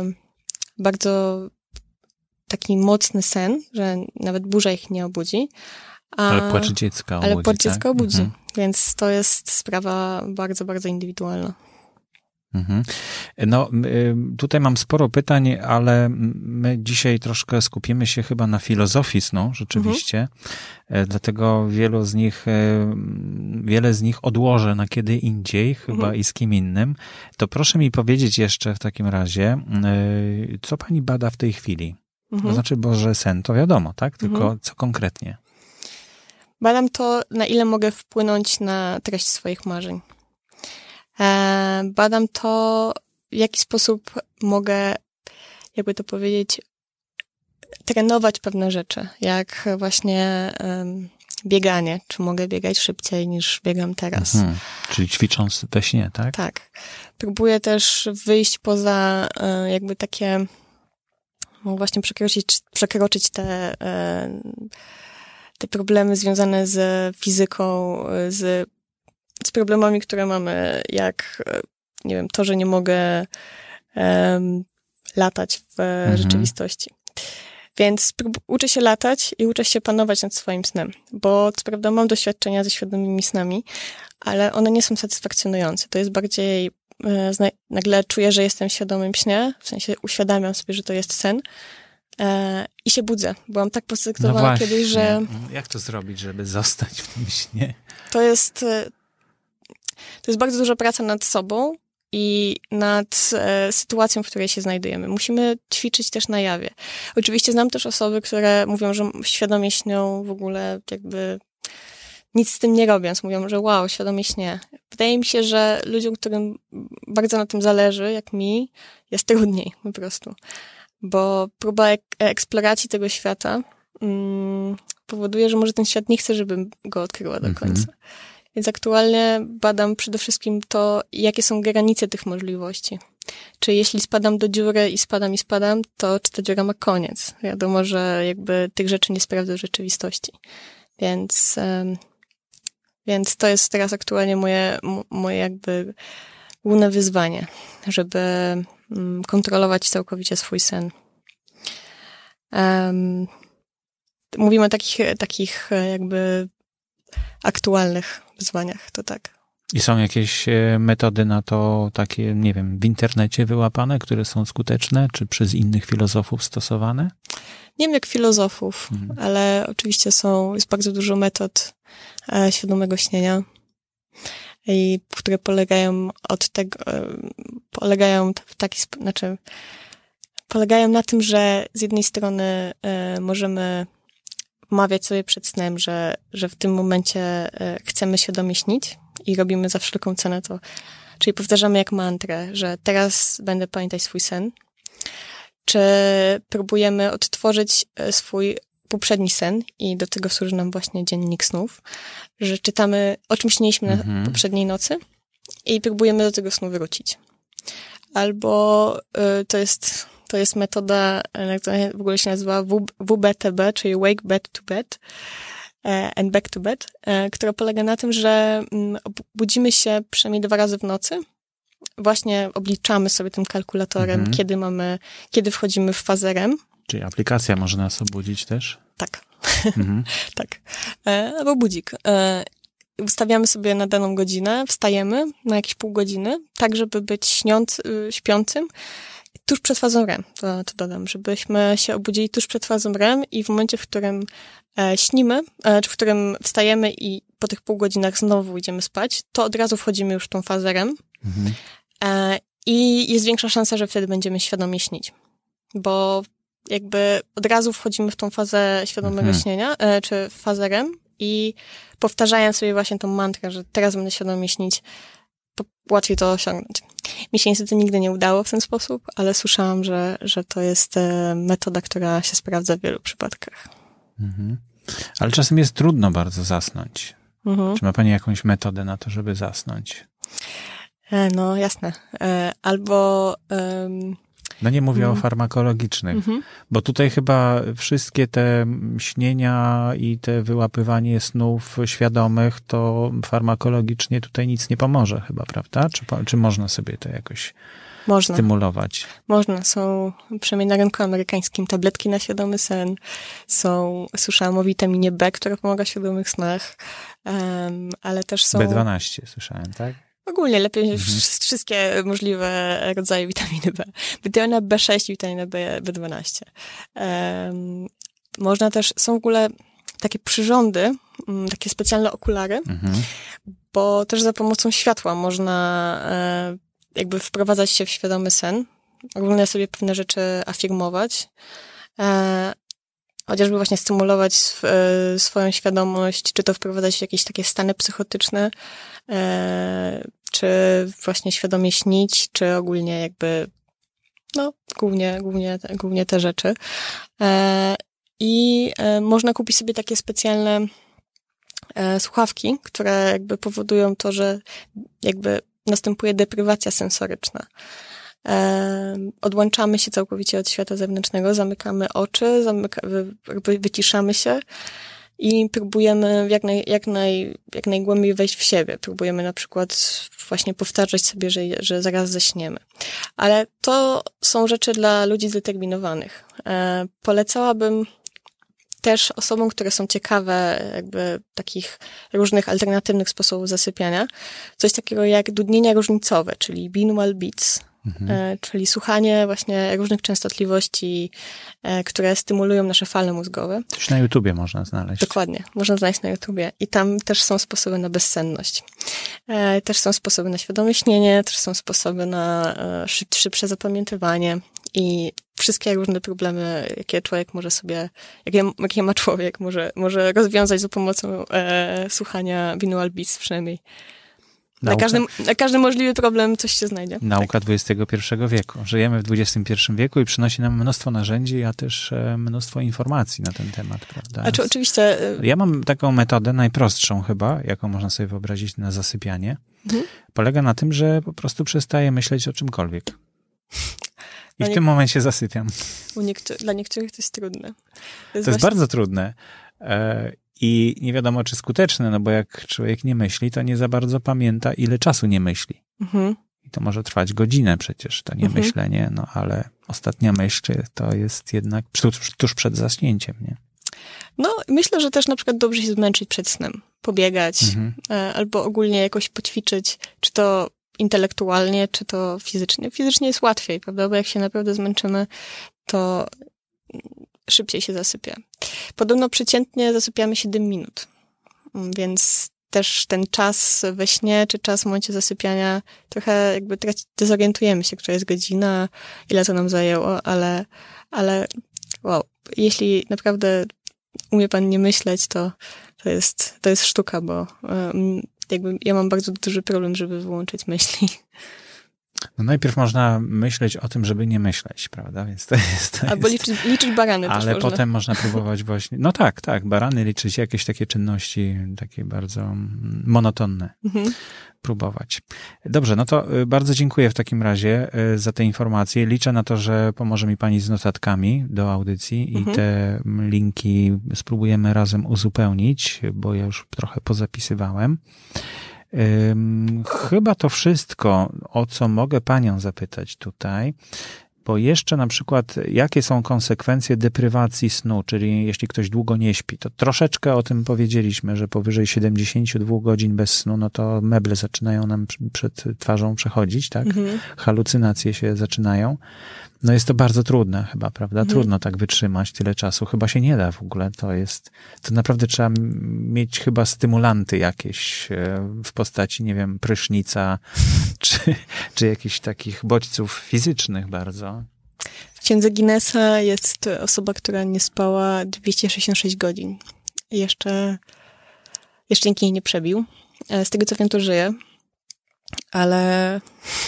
bardzo taki mocny sen, że nawet burza ich nie obudzi. A, ale płacz dziecka obudzi, Ale płacz dziecka tak? obudzi, Mhm. więc to jest sprawa bardzo, bardzo indywidualna. Mhm. No, tutaj mam sporo pytań, ale my dzisiaj troszkę skupimy się chyba na filozofii snu, rzeczywiście. Mhm. Dlatego wielu z nich, wiele z nich odłożę na kiedy indziej, chyba mhm. i z kim innym. To proszę mi powiedzieć jeszcze w takim razie, co pani bada w tej chwili? Mhm. To znaczy, bo że sen to wiadomo, tak? Tylko mhm. co konkretnie? Badam to, na ile mogę wpłynąć na treść swoich marzeń. Badam to, w jaki sposób mogę, jakby to powiedzieć, trenować pewne rzeczy, jak właśnie um, bieganie. Czy mogę biegać szybciej niż biegam teraz. Mhm. Czyli ćwicząc we śnie, tak? Tak. Próbuję też wyjść poza um, jakby takie, no właśnie przekroczyć, przekroczyć te, um, te problemy związane z fizyką, z z problemami, które mamy, jak, nie wiem, to, że nie mogę um, latać w mhm. rzeczywistości. Więc prób- uczę się latać i uczę się panować nad swoim snem, bo co prawda mam doświadczenia ze świadomymi snami, ale one nie są satysfakcjonujące. To jest bardziej, e, zna- nagle czuję, że jestem w świadomym śnie, w sensie uświadamiam sobie, że to jest sen e, i się budzę. Byłam tak podsyktowana no kiedyś, że... Jak to zrobić, żeby zostać w tym śnie? To jest... To jest bardzo duża praca nad sobą i nad e, sytuacją, w której się znajdujemy. Musimy ćwiczyć też na jawie. Oczywiście znam też osoby, które mówią, że świadomie śnią w ogóle jakby nic z tym nie robiąc. Mówią, że wow, świadomie śnie. Wydaje mi się, że ludziom, którym bardzo na tym zależy, jak mi, jest trudniej po prostu. Bo próba ek- eksploracji tego świata mm, powoduje, że może ten świat nie chce, żebym go odkryła do końca. Mm-hmm. Więc aktualnie badam przede wszystkim to, jakie są granice tych możliwości. Czy jeśli spadam do dziury i spadam i spadam, to czy ta dziura ma koniec? Wiadomo, że jakby tych rzeczy nie sprawdzę w rzeczywistości. Więc, um, więc to jest teraz aktualnie moje, moje jakby główne wyzwanie, żeby um, kontrolować całkowicie swój sen. Um, mówimy o takich, takich jakby aktualnych wyzwaniach, to tak. I są jakieś metody na to takie, nie wiem, w internecie wyłapane, które są skuteczne, czy przez innych filozofów stosowane? Nie wiem jak filozofów, hmm. ale oczywiście są, jest bardzo dużo metod e, świadomego śnienia, i, które polegają od tego, e, polegają w taki sposób, znaczy polegają na tym, że z jednej strony e, możemy mawiać sobie przed snem, że, że w tym momencie chcemy świadomie śnić i robimy za wszelką cenę to. Czyli powtarzamy jak mantrę, że teraz będę pamiętać swój sen. Czy próbujemy odtworzyć swój poprzedni sen i do tego służy nam właśnie dziennik snów, że czytamy, o czym śniliśmy mhm. na poprzedniej nocy i próbujemy do tego snu wrócić. Albo y, to jest to jest metoda, która w ogóle się nazywa W B T B, czyli Wake Bed to Bed and Back to Bed, która polega na tym, że budzimy się przynajmniej dwa razy w nocy. Właśnie obliczamy sobie tym kalkulatorem, mhm. kiedy mamy, kiedy wchodzimy w fazę R E M. Czyli aplikacja może nas obudzić też? Tak. Mhm. tak. Albo budzik. Ustawiamy sobie na daną godzinę, wstajemy na jakieś pół godziny, tak żeby być śniąc, śpiącym tuż przed fazą R E M, to, to dodam, żebyśmy się obudzili tuż przed fazą R E M i w momencie, w którym e, śnimy, e, czy w którym wstajemy i po tych pół godzinach znowu idziemy spać, to od razu wchodzimy już w tą fazę R E M mhm. e, i jest większa szansa, że wtedy będziemy świadomie śnić, bo jakby od razu wchodzimy w tą fazę świadomego mhm. śnienia, e, czy w fazę R E M i powtarzając sobie właśnie tą mantrę, że teraz będę świadomie śnić, to łatwiej to osiągnąć. Mi się niestety nigdy nie udało w ten sposób, ale słyszałam, że, że to jest metoda, która się sprawdza w wielu przypadkach. Mhm. Ale czasem jest trudno bardzo zasnąć. Mhm. Czy ma pani jakąś metodę na to, żeby zasnąć? No jasne. Albo... Um... No nie mówię mm. o farmakologicznych, mm-hmm. bo tutaj chyba wszystkie te śnienia i te wyłapywanie snów świadomych, to farmakologicznie tutaj nic nie pomoże chyba, prawda? Czy, czy można sobie to jakoś można. stymulować? Można. Są przynajmniej na rynku amerykańskim tabletki na świadomy sen. Są, słyszałam o witaminie B, która pomaga w świadomych snach, um, ale też są... B dwanaście słyszałem, tak? Ogólnie lepiej mhm. wszystkie możliwe rodzaje witaminy B. Witamina B sześć i witamina B, B12. Um, można też, są w ogóle takie przyrządy, um, takie specjalne okulary, mhm. bo też za pomocą światła można e, jakby wprowadzać się w świadomy sen. Ogólnie sobie pewne rzeczy afirmować. E, chociażby właśnie stymulować sw- e, swoją świadomość, czy to wprowadzać w jakieś takie stany psychotyczne, e, czy właśnie świadomie śnić, czy ogólnie jakby, no, głównie, głównie, głównie te rzeczy. E, I e, można kupić sobie takie specjalne e, słuchawki, które jakby powodują to, że jakby następuje deprywacja sensoryczna. E, odłączamy się całkowicie od świata zewnętrznego, zamykamy oczy, zamyka, wy, wyciszamy się i próbujemy jak, naj, jak, naj, jak najgłębiej wejść w siebie. Próbujemy na przykład właśnie powtarzać sobie, że, że zaraz zaśniemy. Ale to są rzeczy dla ludzi zdeterminowanych. E, polecałabym też osobom, które są ciekawe jakby takich różnych alternatywnych sposobów zasypiania, coś takiego jak dudnienia różnicowe, czyli binaural beats. Mhm. E, czyli słuchanie właśnie różnych częstotliwości, e, które stymulują nasze fale mózgowe. Coś na YouTubie można znaleźć. Dokładnie, można znaleźć na YouTubie. I tam też są sposoby na bezsenność. E, też są sposoby na świadome śnienie, też są sposoby na e, szyb, szybsze zapamiętywanie i wszystkie różne problemy, jakie człowiek może sobie, jakie, jakie ma człowiek, może, może rozwiązać za pomocą e, słuchania binaural beats przynajmniej. Na każdy, na każdy możliwy problem coś się znajdzie. Nauka tak. dwudziestego pierwszego wieku. Żyjemy w dwudziestym pierwszym wieku i przynosi nam mnóstwo narzędzi, a też mnóstwo informacji na ten temat, prawda? A czy oczywiście... Ja mam taką metodę, najprostszą chyba, jaką można sobie wyobrazić na zasypianie. Mhm. Polega na tym, że po prostu przestaję myśleć o czymkolwiek. I w nie... tym momencie zasypiam. U niektórych, dla niektórych to jest trudne. To jest, to jest właśnie... bardzo trudne. E- I nie wiadomo, czy skuteczne, no bo jak człowiek nie myśli, to nie za bardzo pamięta, ile czasu nie myśli. Mhm. I to może trwać godzinę przecież, to nie mhm. myślenie, no ale ostatnia myśl to jest jednak tuż, tuż przed zaśnięciem, nie? No, myślę, że też na przykład dobrze się zmęczyć przed snem, pobiegać, mhm. albo ogólnie jakoś poćwiczyć, czy to intelektualnie, czy to fizycznie. Fizycznie jest łatwiej, prawda? Bo jak się naprawdę zmęczymy, to szybciej się zasypia. Podobno przeciętnie zasypiamy siedem minut, więc też ten czas we śnie, czy czas w momencie zasypiania, trochę jakby dezorientujemy się, która jest godzina, ile to nam zajęło, ale, ale wow, jeśli naprawdę umie pan nie myśleć, to, to, jest, to jest sztuka, bo um, jakby ja mam bardzo duży problem, żeby wyłączyć myśli. No najpierw można myśleć o tym, żeby nie myśleć, prawda? Więc to jest, to Albo jest... liczyć, liczyć barany Ale też można. potem można próbować właśnie... No tak, tak, barany liczyć, jakieś takie czynności, takie bardzo monotonne. Mhm. Próbować. Dobrze, no to bardzo dziękuję w takim razie za te informacje. Liczę na to, że pomoże mi pani z notatkami do audycji mhm. i te linki spróbujemy razem uzupełnić, bo ja już trochę pozapisywałem. Chyba to wszystko, o co mogę panią zapytać tutaj, bo jeszcze na przykład, jakie są konsekwencje deprywacji snu, czyli jeśli ktoś długo nie śpi, to troszeczkę o tym powiedzieliśmy, że powyżej siedemdziesiąt dwa godzin bez snu, no to meble zaczynają nam przed twarzą przechodzić, tak? Mhm. Halucynacje się zaczynają. No jest to bardzo trudne chyba, prawda? Mhm. Trudno tak wytrzymać tyle czasu. Chyba się nie da w ogóle. To jest, to naprawdę trzeba mieć chyba stymulanty jakieś w postaci, nie wiem, prysznica, czy, czy jakichś takich bodźców fizycznych bardzo. W księdze Guinnessa jest osoba, która nie spała dwieście sześćdziesiąt sześć godzin. Jeszcze, jeszcze nikt jej nie przebił. Z tego co wiem, to żyje. Ale...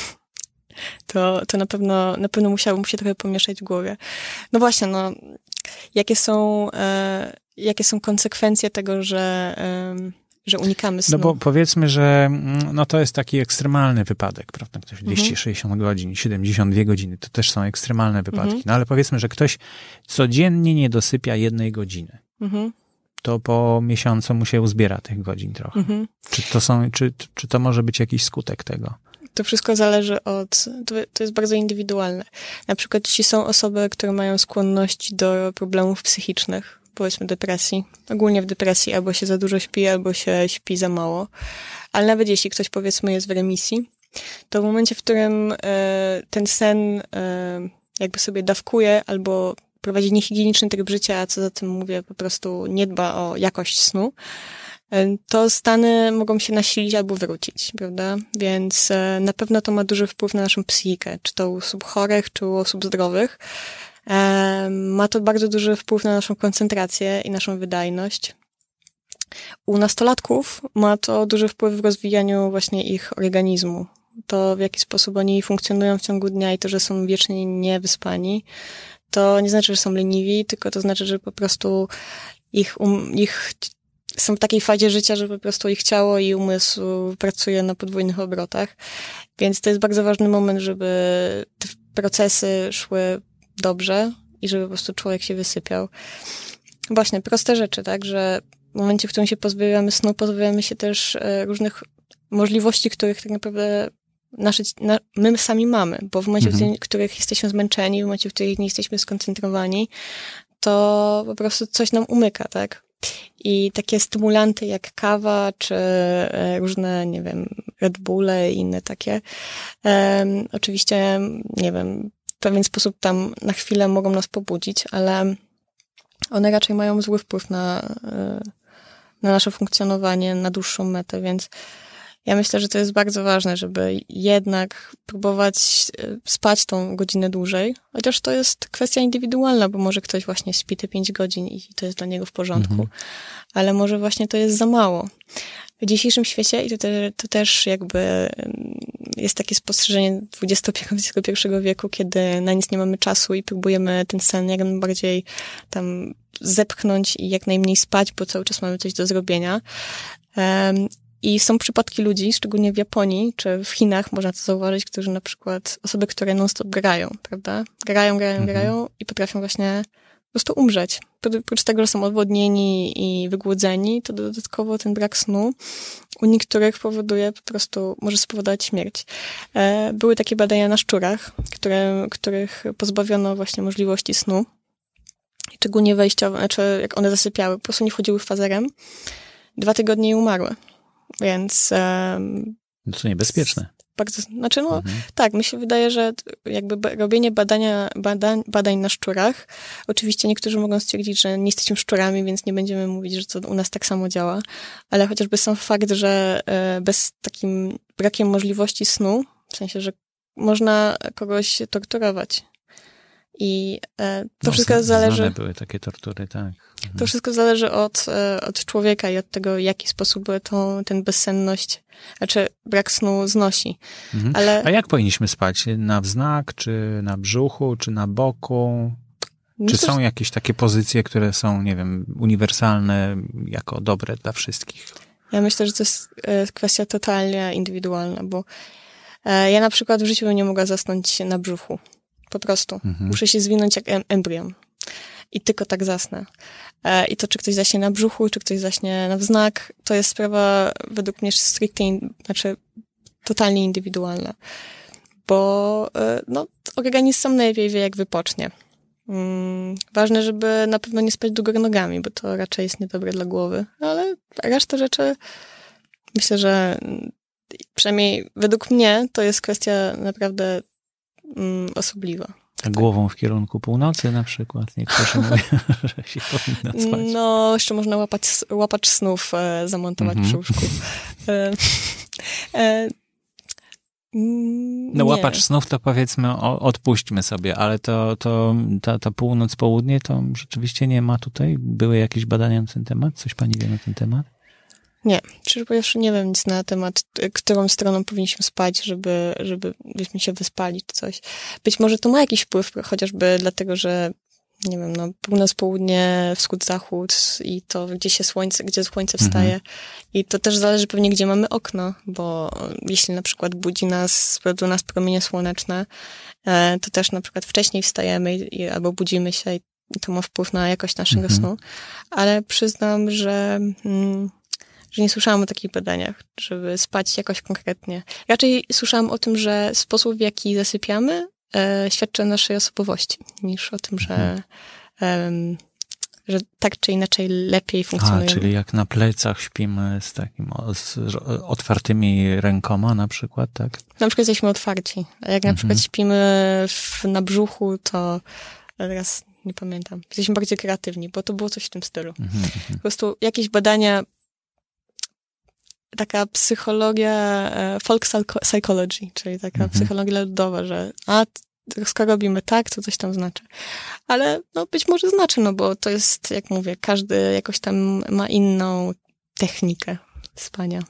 To, to na pewno, na pewno musiało mu się trochę pomieszać w głowie. No właśnie, no, jakie są, e, jakie są konsekwencje tego, że, e, że unikamy snu? No bo powiedzmy, że no to jest taki ekstremalny wypadek, prawda? Ktoś dwieście sześćdziesiąt mhm. godzin, siedemdziesiąt dwie godziny, to też są ekstremalne wypadki. Mhm. No ale powiedzmy, że ktoś codziennie nie dosypia jednej godziny. Mhm. To po miesiącu mu się uzbiera tych godzin trochę. Mhm. Czy to są, czy, czy to może być jakiś skutek tego? To wszystko zależy od, to, to jest bardzo indywidualne. Na przykład jeśli są osoby, które mają skłonność do problemów psychicznych, powiedzmy depresji, ogólnie w depresji albo się za dużo śpi, albo się śpi za mało, ale nawet jeśli ktoś powiedzmy jest w remisji, to w momencie, w którym e, ten sen e, jakby sobie dawkuje albo prowadzi niehigieniczny tryb życia, a co za tym mówię, po prostu nie dba o jakość snu, to stany mogą się nasilić albo wrócić, prawda? Więc na pewno to ma duży wpływ na naszą psychikę, czy to u osób chorych, czy u osób zdrowych. Ma to bardzo duży wpływ na naszą koncentrację i naszą wydajność. U nastolatków ma to duży wpływ w rozwijaniu właśnie ich organizmu. To, w jaki sposób oni funkcjonują w ciągu dnia i to, że są wiecznie niewyspani, to nie znaczy, że są leniwi, tylko to znaczy, że po prostu ich, um, ich są w takiej fazie życia, że po prostu ich ciało i umysł pracuje na podwójnych obrotach. Więc to jest bardzo ważny moment, żeby te procesy szły dobrze i żeby po prostu człowiek się wysypiał. Właśnie, proste rzeczy, tak, że w momencie, w którym się pozbawiamy snu, pozbawiamy się też różnych możliwości, których tak naprawdę nasze, na, my sami mamy, bo w momencie, mhm. w których jesteśmy zmęczeni, w momencie, w których nie jesteśmy skoncentrowani, to po prostu coś nam umyka, tak? I takie stymulanty jak kawa, czy różne, nie wiem, Red Bulle i inne takie, um, oczywiście, nie wiem, w pewien sposób tam na chwilę mogą nas pobudzić, ale one raczej mają zły wpływ na, na nasze funkcjonowanie, na dłuższą metę, więc ja myślę, że to jest bardzo ważne, żeby jednak próbować spać tą godzinę dłużej, chociaż to jest kwestia indywidualna, bo może ktoś właśnie śpi te pięć godzin i to jest dla niego w porządku, mhm. ale może właśnie to jest za mało. W dzisiejszym świecie, i to, te, to też jakby jest takie spostrzeżenie dwudziestego pierwszego wieku, kiedy na nic nie mamy czasu i próbujemy ten sen jak najbardziej tam zepchnąć i jak najmniej spać, bo cały czas mamy coś do zrobienia. Um, I są przypadki ludzi, szczególnie w Japonii czy w Chinach, można to zauważyć, którzy na przykład, osoby, które non-stop grają, prawda? Grają, grają, mhm. grają i potrafią właśnie po prostu umrzeć. Oprócz tego, że są odwodnieni i wygłodzeni, to dodatkowo ten brak snu u niektórych powoduje po prostu, może spowodować śmierć. Były takie badania na szczurach, które, których pozbawiono właśnie możliwości snu. Szczególnie wejściowe, znaczy jak one zasypiały, po prostu nie wchodziły w fazę R E M. Dwa tygodnie i umarły. Więc... Um, to niebezpieczne. Bardzo, znaczy no, mhm. tak, mi się wydaje, że jakby robienie badania, badań, badań na szczurach, oczywiście niektórzy mogą stwierdzić, że nie jesteśmy szczurami, więc nie będziemy mówić, że to u nas tak samo działa, ale chociażby sam fakt, że bez takim brakiem możliwości snu, w sensie, że można kogoś torturować I e, to no, wszystko zależy... Znane były takie tortury, tak. Mhm. To wszystko zależy od, e, od człowieka i od tego, w jaki sposób tą, ten bezsenność, znaczy brak snu znosi. Mhm. Ale... A jak powinniśmy spać? Na wznak, czy na brzuchu, czy na boku? Czy Myślę, są jakieś takie pozycje, które są, nie wiem, uniwersalne, jako dobre dla wszystkich? Ja myślę, że to jest e, kwestia totalnie indywidualna, bo e, ja na przykład w życiu bym nie mogła zasnąć na brzuchu. Po prostu. Mhm. Muszę się zwinąć jak em- embrion. I tylko tak zasnę. E, I to, czy ktoś zaśnie na brzuchu, czy ktoś zaśnie na wznak, to jest sprawa według mnie stricte, in, znaczy totalnie indywidualna. Bo e, no, organizm sam najlepiej wie, jak wypocznie. Mm, ważne, żeby na pewno nie spać do góry nogami, bo to raczej jest niedobre dla głowy. Ale reszta rzeczy myślę, że przynajmniej według mnie to jest kwestia naprawdę mm, osobliwa. A głową w kierunku północy na przykład. Niektórzy mówią, że się powinno spać. No, jeszcze można łapać, łapacz snów e, zamontować mm-hmm. przy łóżku. E, e, No łapacz snów to powiedzmy o, odpuśćmy sobie, ale to, to ta, ta północ, południe to rzeczywiście nie ma tutaj? Były jakieś badania na ten temat? Coś pani wie na ten temat? Nie, szczerze powiedziawszy nie wiem nic na temat, którą stroną powinniśmy spać, żeby, żeby byśmy się wyspali czy coś. Być może to ma jakiś wpływ, chociażby dlatego, że nie wiem, no północ, południe, wschód, zachód i to gdzie się słońce, gdzie słońce wstaje. Mhm. I to też zależy pewnie, gdzie mamy okno, bo jeśli na przykład budzi nas, do nas promienie słoneczne, to też na przykład wcześniej wstajemy i, albo budzimy się i to ma wpływ na jakość naszego mhm. snu. Ale przyznam, że... Hmm, że nie słyszałam o takich badaniach, żeby spać jakoś konkretnie. Raczej słyszałam o tym, że sposób, w jaki zasypiamy, e, świadczy o naszej osobowości, niż o tym, że, e, że tak czy inaczej lepiej funkcjonujemy. A, czyli jak na plecach śpimy z takim z otwartymi rękoma na przykład, tak? Na przykład jesteśmy otwarci. A jak na mhm. przykład śpimy w, na brzuchu, to teraz nie pamiętam. Jesteśmy bardziej kreatywni, bo to było coś w tym stylu. Mhm. Po prostu jakieś badania taka psychologia, folk psychology, czyli taka mhm. psychologia ludowa, że a, skoro robimy tak, to coś tam znaczy. Ale no być może znaczy, no bo to jest, jak mówię, każdy jakoś tam ma inną technikę spania.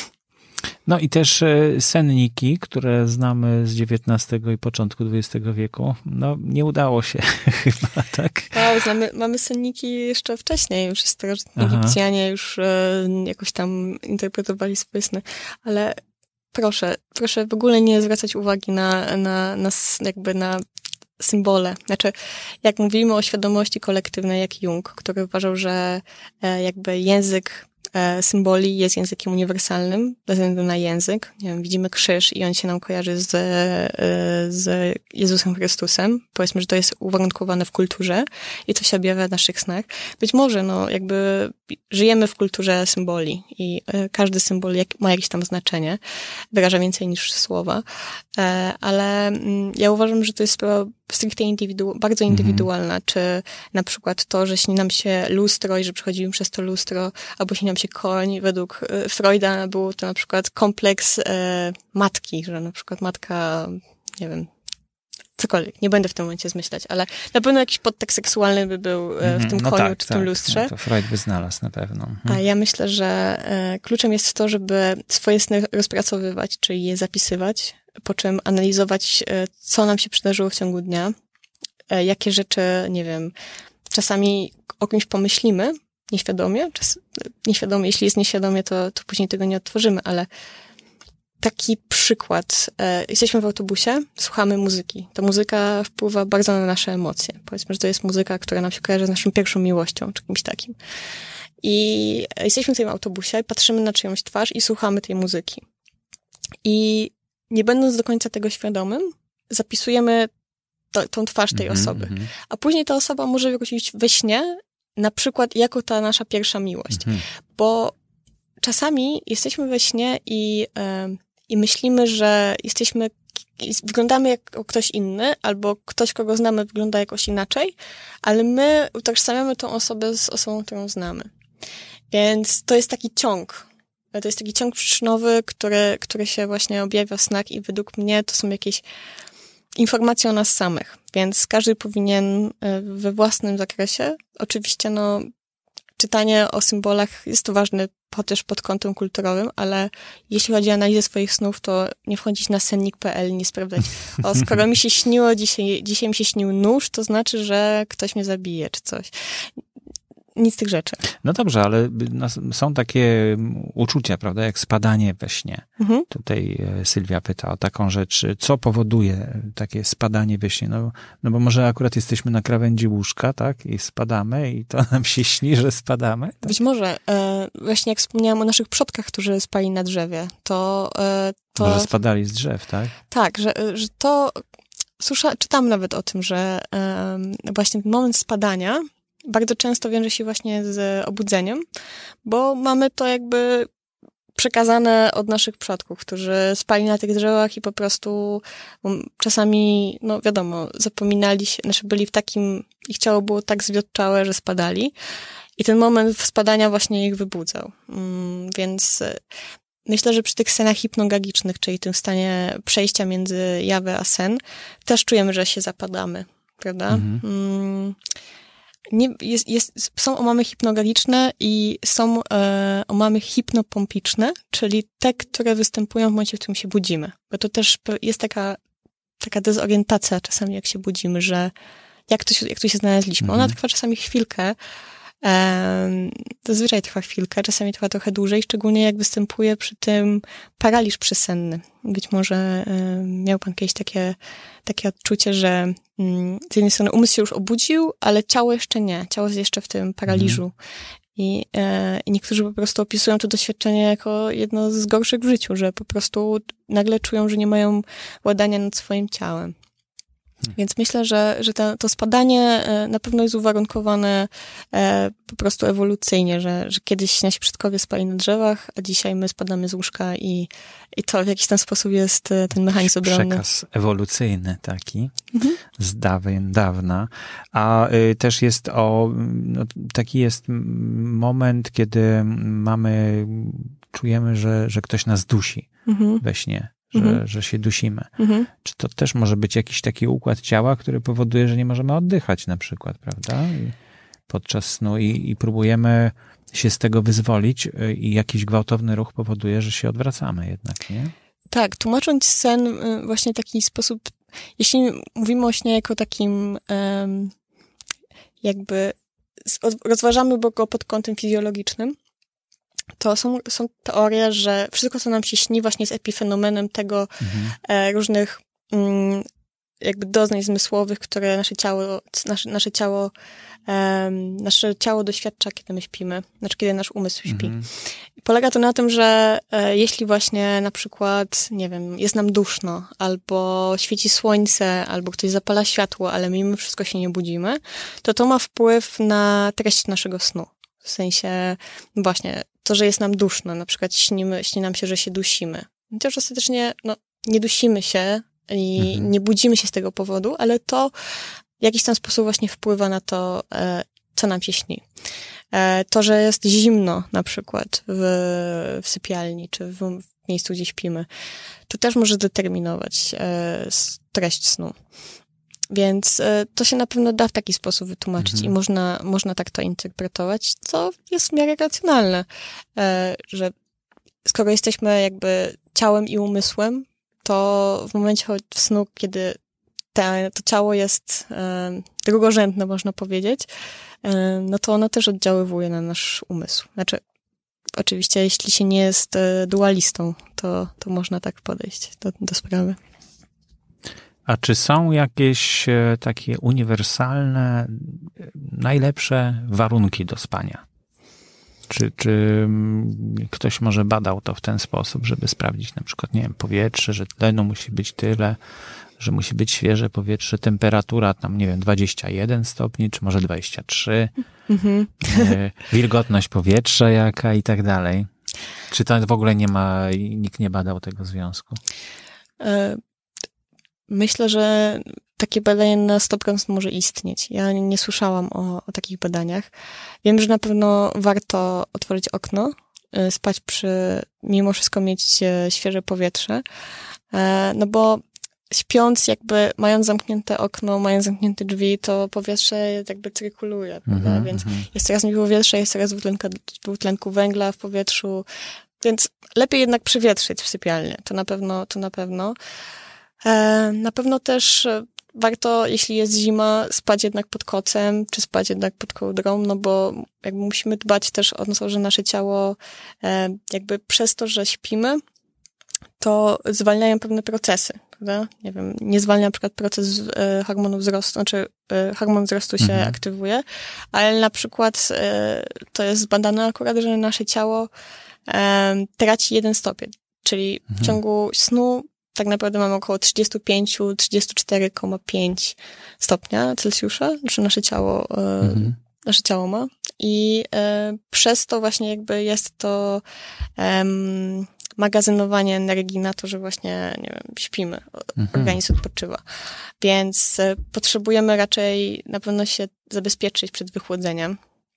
No i też senniki, które znamy z dziewiętnastego i początku dwudziestego wieku, no nie udało się chyba, tak? No, znamy, mamy senniki jeszcze wcześniej, już starożytni Egipcjanie już e, jakoś tam interpretowali swoje sny, ale proszę, proszę w ogóle nie zwracać uwagi na, na, na jakby na symbole. Znaczy, jak mówimy o świadomości kolektywnej, jak Jung, który uważał, że e, jakby język symboli jest językiem uniwersalnym, bez względu na język. Nie wiem, widzimy krzyż i on się nam kojarzy z, z Jezusem Chrystusem. Powiedzmy, że to jest uwarunkowane w kulturze i to się objawia w naszych snach. Być może, no, jakby żyjemy w kulturze symboli i każdy symbol ma jakieś tam znaczenie, wyraża więcej niż słowa, ale ja uważam, że to jest sprawa stricte indywidu- bardzo indywidualna, mm-hmm. czy na przykład to, że śni nam się lustro i że przechodzimy przez to lustro, albo śni nam się koń. Według Freuda był to na przykład kompleks e, matki, że na przykład matka, nie wiem, cokolwiek, nie będę w tym momencie zmyślać, ale na pewno jakiś podtekst seksualny by był e, w tym no koniu, tak, czy w tak, tym lustrze. No to Freud by znalazł na pewno. Mhm. A ja myślę, że e, kluczem jest to, żeby swoje sny rozpracowywać, czyli je zapisywać, po czym analizować, co nam się przydarzyło w ciągu dnia, jakie rzeczy, nie wiem, czasami o kimś pomyślimy nieświadomie, czas, nieświadomie, jeśli jest nieświadomie, to, to później tego nie odtworzymy, ale taki przykład. Jesteśmy w autobusie, słuchamy muzyki. Ta muzyka wpływa bardzo na nasze emocje. Powiedzmy, że to jest muzyka, która nam się kojarzy z naszą pierwszą miłością, czy kimś takim. I jesteśmy w tym autobusie, patrzymy na czyjąś twarz i słuchamy tej muzyki. I nie będąc do końca tego świadomym, zapisujemy to, tą twarz tej mm-hmm, osoby. Mm-hmm. A później ta osoba może wrócić we śnie, na przykład jako ta nasza pierwsza miłość. Mm-hmm. Bo czasami jesteśmy we śnie i, yy, i myślimy, że jesteśmy, wyglądamy jak ktoś inny, albo ktoś, kogo znamy, wygląda jakoś inaczej, ale my utożsamiamy tą osobę z osobą, którą znamy. Więc to jest taki ciąg. To jest taki ciąg przyczynowy, który, który się właśnie objawia w snach i według mnie to są jakieś informacje o nas samych, więc każdy powinien we własnym zakresie, oczywiście no czytanie o symbolach jest to ważne też pod kątem kulturowym, ale jeśli chodzi o analizę swoich snów, to nie wchodzić na sennik kropka pe el, nie sprawdzać, o skoro mi się śniło, dzisiaj, dzisiaj mi się śnił nóż, to znaczy, że ktoś mnie zabije, czy coś. Nic z tych rzeczy. No dobrze, ale są takie uczucia, prawda, jak spadanie we śnie. Mhm. Tutaj Sylwia pyta o taką rzecz, co powoduje takie spadanie we śnie? No, no bo może akurat jesteśmy na krawędzi łóżka, tak, i spadamy i to nam się śni, że spadamy. Tak? Być może. E, właśnie jak wspomniałam o naszych przodkach, którzy spali na drzewie, to... E, to może spadali z drzew, tak? Tak, że, że to... Słysza, czytam nawet o tym, że e, właśnie ten moment spadania bardzo często wiąże się właśnie z obudzeniem, bo mamy to jakby przekazane od naszych przodków, którzy spali na tych drzewach i po prostu czasami, no wiadomo, zapominali się, znaczy byli w takim, ich ciało było tak zwiotczałe, że spadali i ten moment spadania właśnie ich wybudzał. Więc myślę, że przy tych senach hipnogagicznych, czyli tym stanie przejścia między jawę a sen, też czujemy, że się zapadamy, prawda? Mhm. Nie, jest, jest, są omamy hipnogagiczne i są e, omamy hipnopompiczne, czyli te, które występują w momencie, w którym się budzimy. Bo to też jest taka, taka dezorientacja czasami, jak się budzimy, że jak, to się, jak tu się znaleźliśmy. Mhm. Ona trwa czasami chwilkę, e, zazwyczaj trwa chwilkę, czasami trwa trochę dłużej, szczególnie jak występuje przy tym paraliż przesenny. Być może e, miał pan kiedyś takie, takie odczucie, że z jednej strony umysł się już obudził, ale ciało jeszcze nie. Ciało jest jeszcze w tym paraliżu. Mhm. I, e, I niektórzy po prostu opisują to doświadczenie jako jedno z gorszych w życiu, że po prostu nagle czują, że nie mają władania nad swoim ciałem. Hmm. Więc myślę, że, że to, to spadanie na pewno jest uwarunkowane e, po prostu ewolucyjnie, że, że kiedyś nasi przodkowie spali na drzewach, a dzisiaj my spadamy z łóżka i, i to w jakiś ten sposób jest ten mechanizm obronny. Przekaz ewolucyjny taki, mhm. z dawien dawna. A y, też jest o, no, taki jest moment, kiedy mamy, czujemy, że, że ktoś nas dusi mhm. we śnie. Że, mhm. że się dusimy. Mhm. Czy to też może być jakiś taki układ ciała, który powoduje, że nie możemy oddychać na przykład, prawda? I podczas snu i, i próbujemy się z tego wyzwolić i jakiś gwałtowny ruch powoduje, że się odwracamy jednak, nie? Tak, tłumacząc sen właśnie w taki sposób, jeśli mówimy o śnie jako takim um, jakby rozważamy go pod kątem fizjologicznym, to są, są teorie, że wszystko, co nam się śni, właśnie jest epifenomenem tego mhm. e, różnych mm, jakby doznań zmysłowych, które nasze ciało, nasze, nasze ciało e, nasze ciało doświadcza, kiedy my śpimy, znaczy kiedy nasz umysł śpi. Mhm. Polega to na tym, że e, jeśli właśnie na przykład, nie wiem, jest nam duszno, albo świeci słońce, albo ktoś zapala światło, ale mimo wszystko się nie budzimy, to to ma wpływ na treść naszego snu. W sensie właśnie to, że jest nam duszno, na przykład śnimy, śni nam się, że się dusimy. Chociaż ostatecznie no, nie dusimy się i mhm. nie budzimy się z tego powodu, ale to w jakiś tam sposób właśnie wpływa na to, e, co nam się śni. E, to, że jest zimno na przykład w, w sypialni, czy w, w miejscu, gdzie śpimy, to też może determinować e, treść snu. Więc y, to się na pewno da w taki sposób wytłumaczyć mhm. i można, można tak to interpretować, co jest w miarę racjonalne, y, że skoro jesteśmy jakby ciałem i umysłem, to w momencie snu, kiedy te, to ciało jest y, drugorzędne, można powiedzieć, y, no to ono też oddziaływuje na nasz umysł. Znaczy, oczywiście, jeśli się nie jest y, dualistą, to, to można tak podejść do, do sprawy. A czy są jakieś takie uniwersalne, najlepsze warunki do spania? Czy, czy ktoś może badał to w ten sposób, żeby sprawdzić na przykład, nie wiem, powietrze, że tlenu musi być tyle, że musi być świeże powietrze, temperatura tam, nie wiem, dwadzieścia jeden stopni, czy może dwadzieścia trzy, mm-hmm. wilgotność powietrza jaka i tak dalej. Czy to w ogóle nie ma, nikt nie badał tego związku? Y- Myślę, że takie badanie na sto procent może istnieć. Ja nie, nie słyszałam o, o takich badaniach. Wiem, że na pewno warto otworzyć okno, spać przy, mimo wszystko mieć świeże powietrze, no bo śpiąc, jakby mając zamknięte okno, mając zamknięte drzwi, to powietrze jakby cyrkuluje, prawda? Mm-hmm, Więc mm-hmm. jest coraz mniej powietrza, jest coraz dwutlenka, dwutlenku węgla w powietrzu, więc lepiej jednak przywietrzyć w sypialni. To na pewno, to na pewno. E, na pewno też warto, jeśli jest zima, spać jednak pod kocem, czy spać jednak pod kołdrą, no bo jakby musimy dbać też o to, że nasze ciało e, jakby przez to, że śpimy, to zwalniają pewne procesy, prawda? Nie wiem, nie zwalnia na przykład proces e, hormonu wzrostu, znaczy e, hormon wzrostu się mhm. aktywuje, ale na przykład e, to jest zbadane akurat, że nasze ciało e, traci jeden stopień, czyli mhm. w ciągu snu tak naprawdę mamy około trzydzieści pięć do trzydziestu czterech przecinek pięć stopnia Celsjusza, znaczy nasze ciało, e, mhm. nasze ciało ma i e, przez to właśnie jakby jest to em, magazynowanie energii na to, że właśnie, nie wiem, śpimy, mhm. organizm odpoczywa. Więc e, potrzebujemy raczej na pewno się zabezpieczyć przed wychłodzeniem.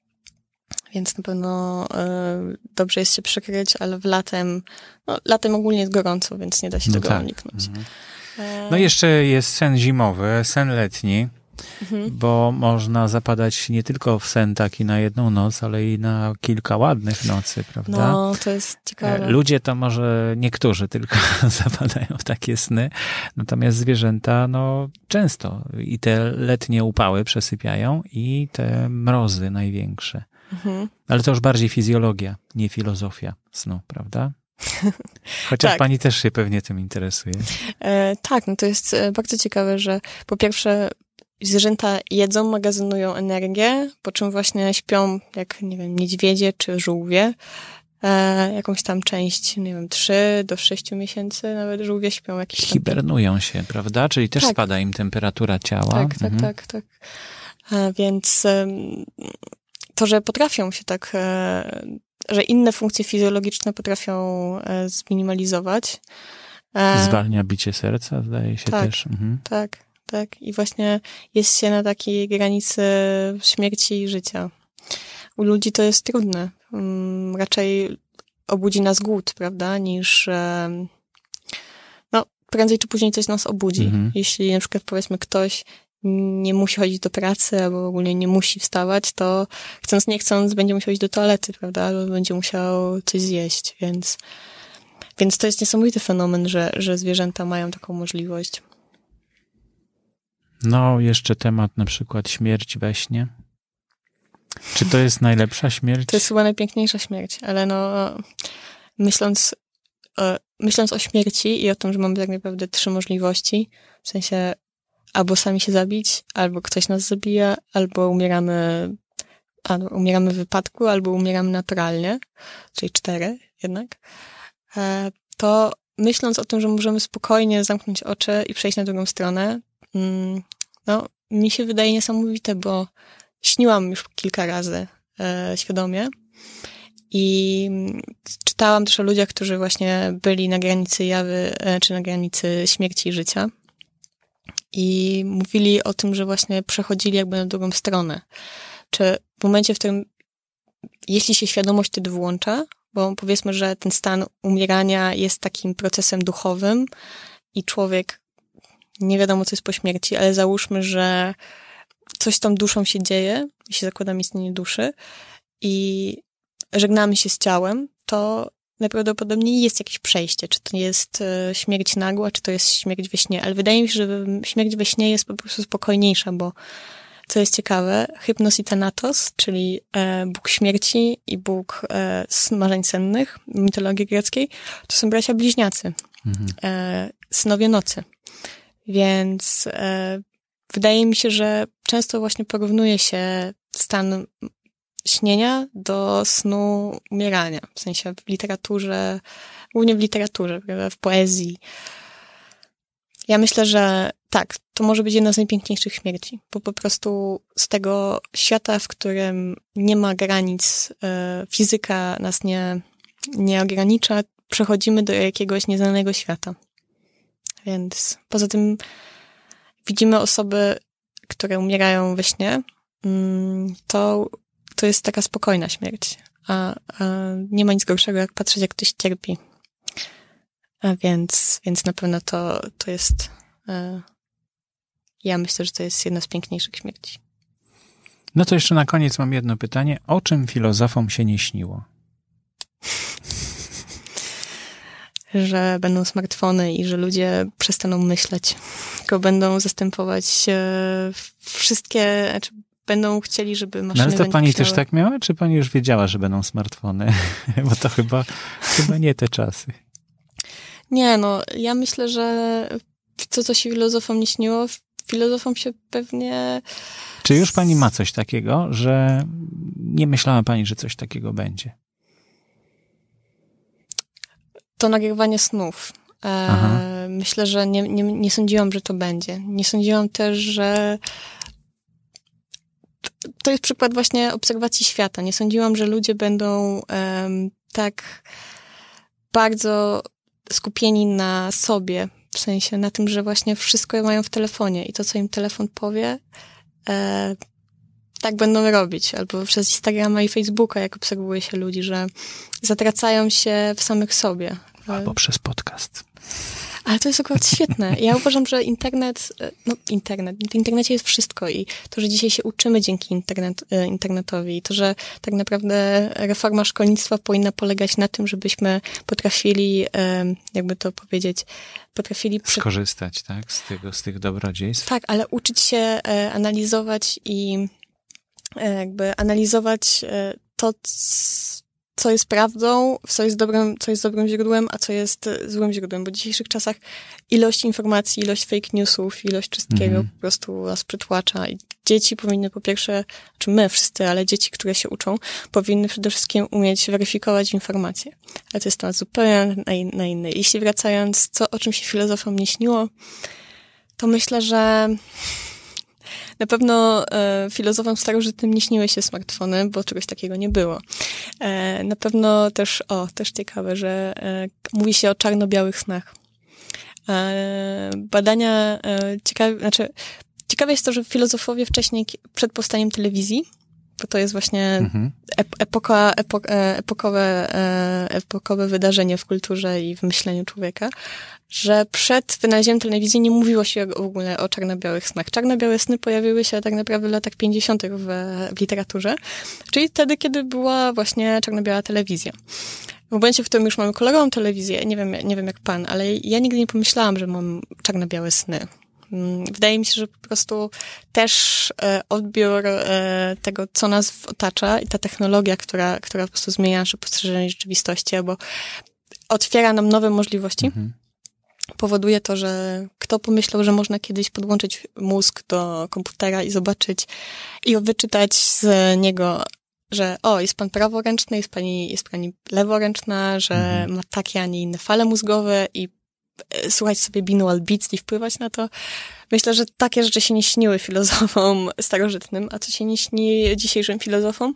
Więc na pewno e, dobrze jest się przykryć, ale w latem, no latem ogólnie jest gorąco, więc nie da się no tego tak. uniknąć. Mhm. E... No jeszcze jest sen zimowy, sen letni, mhm. bo można zapadać nie tylko w sen taki na jedną noc, ale i na kilka ładnych nocy, prawda? No, to jest ciekawe. Ludzie to może niektórzy tylko zapadają w takie sny, natomiast zwierzęta no często i te letnie upały przesypiają i te mrozy największe. Mhm. Ale to już bardziej fizjologia, nie filozofia snu, prawda? Chociaż tak. Pani też się pewnie tym interesuje. E, tak, no to jest bardzo ciekawe, że po pierwsze zwierzęta jedzą, magazynują energię, po czym właśnie śpią jak, nie wiem, niedźwiedzie czy żółwie. E, jakąś tam część, nie wiem, trzy do sześciu miesięcy nawet żółwie śpią jakiś tam... Hibernują się, prawda? Czyli też tak. spada im temperatura ciała. Tak, tak, mhm. tak, tak. E, więc e, to, że potrafią się tak... E, że inne funkcje fizjologiczne potrafią e, zminimalizować. E, Zwalnia bicie serca, zdaje się tak, też. Mhm. Tak, tak. I właśnie jest się na takiej granicy śmierci i życia. U ludzi to jest trudne. Um, raczej obudzi nas głód, prawda, niż um, no, prędzej czy później coś nas obudzi. Mhm. Jeśli na przykład powiedzmy ktoś nie musi chodzić do pracy, albo ogólnie nie musi wstawać, to chcąc nie chcąc będzie musiał iść do toalety, prawda, albo będzie musiał coś zjeść, więc, więc to jest niesamowity fenomen, że, że zwierzęta mają taką możliwość. No, jeszcze temat na przykład śmierć we śnie. Czy to jest najlepsza śmierć? To jest chyba najpiękniejsza śmierć, ale no myśląc, myśląc o śmierci i o tym, że mamy tak naprawdę trzy możliwości, w sensie albo sami się zabić, albo ktoś nas zabija, albo umieramy, albo umieramy w wypadku, albo umieramy naturalnie, czyli cztery jednak, to myśląc o tym, że możemy spokojnie zamknąć oczy i przejść na drugą stronę, no, mi się wydaje niesamowite, bo śniłam już kilka razy e, świadomie i czytałam też o ludziach, którzy właśnie byli na granicy jawy, e, czy na granicy śmierci i życia i mówili o tym, że właśnie przechodzili jakby na drugą stronę. Czy w momencie, w którym jeśli się świadomość wtedy włącza, bo powiedzmy, że ten stan umierania jest takim procesem duchowym i człowiek nie wiadomo, co jest po śmierci, ale załóżmy, że coś z tą duszą się dzieje, jeśli zakładam istnienie duszy i żegnamy się z ciałem, to najprawdopodobniej jest jakieś przejście. Czy to jest śmierć nagła, czy to jest śmierć we śnie. Ale wydaje mi się, że śmierć we śnie jest po prostu spokojniejsza, bo co jest ciekawe, Hypnos i Thanatos, czyli Bóg śmierci i Bóg marzeń sennych w mitologii greckiej, to są bracia bliźniacy, mhm. synowie nocy. Więc e, wydaje mi się, że często właśnie porównuje się stan śnienia do snu umierania. W sensie w literaturze, głównie w literaturze, prawda, w poezji. Ja myślę, że tak, to może być jedna z najpiękniejszych śmierci, bo po prostu z tego świata, w którym nie ma granic, e, fizyka nas nie, nie ogranicza, przechodzimy do jakiegoś nieznanego świata. Więc poza tym widzimy osoby, które umierają we śnie, to, to jest taka spokojna śmierć. A, a nie ma nic gorszego, jak patrzeć, jak ktoś cierpi. A więc, więc na pewno to, to jest ja myślę, że to jest jedna z piękniejszych śmierci. No to jeszcze na koniec mam jedno pytanie. O czym filozofom się nie śniło? Że będą smartfony i że ludzie przestaną myśleć, tylko będą zastępować wszystkie, znaczy będą chcieli, żeby maszyny... No ale to pani myślały. też tak miała, czy pani już wiedziała, że będą smartfony? Bo to chyba, chyba nie te czasy. Nie, no ja myślę, że to, co się filozofom nie śniło, filozofom się pewnie... Czy już pani ma coś takiego, że nie myślała pani, że coś takiego będzie? To nagrywanie snów. E, myślę, że nie, nie, nie sądziłam, że to będzie. Nie sądziłam też, że to jest przykład właśnie obserwacji świata. Nie sądziłam, że ludzie będą um, tak bardzo skupieni na sobie, w sensie na tym, że właśnie wszystko mają w telefonie i to, co im telefon powie, e, tak będą robić. Albo przez Instagrama i Facebooka, jak obserwuje się ludzi, że zatracają się w samych sobie. Albo przez podcast. Ale to jest akurat świetne. Ja uważam, że internet, no internet, w internecie jest wszystko i to, że dzisiaj się uczymy dzięki internet, internetowi i to, że tak naprawdę reforma szkolnictwa powinna polegać na tym, żebyśmy potrafili, jakby to powiedzieć, potrafili... Skorzystać, tak, z tego, z tych dobrodziejstw. Tak, ale uczyć się analizować i jakby analizować to, co jest prawdą, co jest dobrym, co jest dobrym źródłem, a co jest złym źródłem, bo w dzisiejszych czasach ilość informacji, ilość fake newsów, ilość wszystkiego mm. po prostu nas przytłacza i dzieci powinny po pierwsze, czy my wszyscy, ale dzieci, które się uczą, powinny przede wszystkim umieć weryfikować informacje. Ale to jest temat zupełnie na, na inny. Jeśli wracając, co, o czym się filozofom nie śniło, to myślę, że na pewno e, filozofom starożytnym nie śniły się smartfony, bo czegoś takiego nie było. E, na pewno też, o, też ciekawe, że e, mówi się o czarno-białych snach. E, badania, e, ciekawe, znaczy, ciekawe jest to, że filozofowie wcześniej, przed powstaniem telewizji, bo to jest właśnie mhm. epoka, epok, epokowe, epokowe wydarzenie w kulturze i w myśleniu człowieka, że przed wynalezieniem telewizji nie mówiło się w ogóle o czarno-białych snach. Czarno-białe sny pojawiły się tak naprawdę w latach pięćdziesiątych w, w literaturze, czyli wtedy, kiedy była właśnie czarno-biała telewizja. W momencie, w którym już mamy kolorową telewizję, nie wiem, nie wiem jak pan, ale ja nigdy nie pomyślałam, że mam czarno-białe sny. Wydaje mi się, że po prostu też odbiór tego, co nas otacza i ta technologia, która, która po prostu zmienia nasze postrzeganie rzeczywistości, albo otwiera nam nowe możliwości, mhm. powoduje to, że kto pomyślał, że można kiedyś podłączyć mózg do komputera i zobaczyć i wyczytać z niego, że o, jest pan praworęczny, jest pani, jest pani leworęczna, że mhm. ma takie, a nie inne fale mózgowe i słuchać sobie binaural beats i wpływać na to. Myślę, że takie rzeczy się nie śniły filozofom starożytnym, a co się nie śni dzisiejszym filozofom?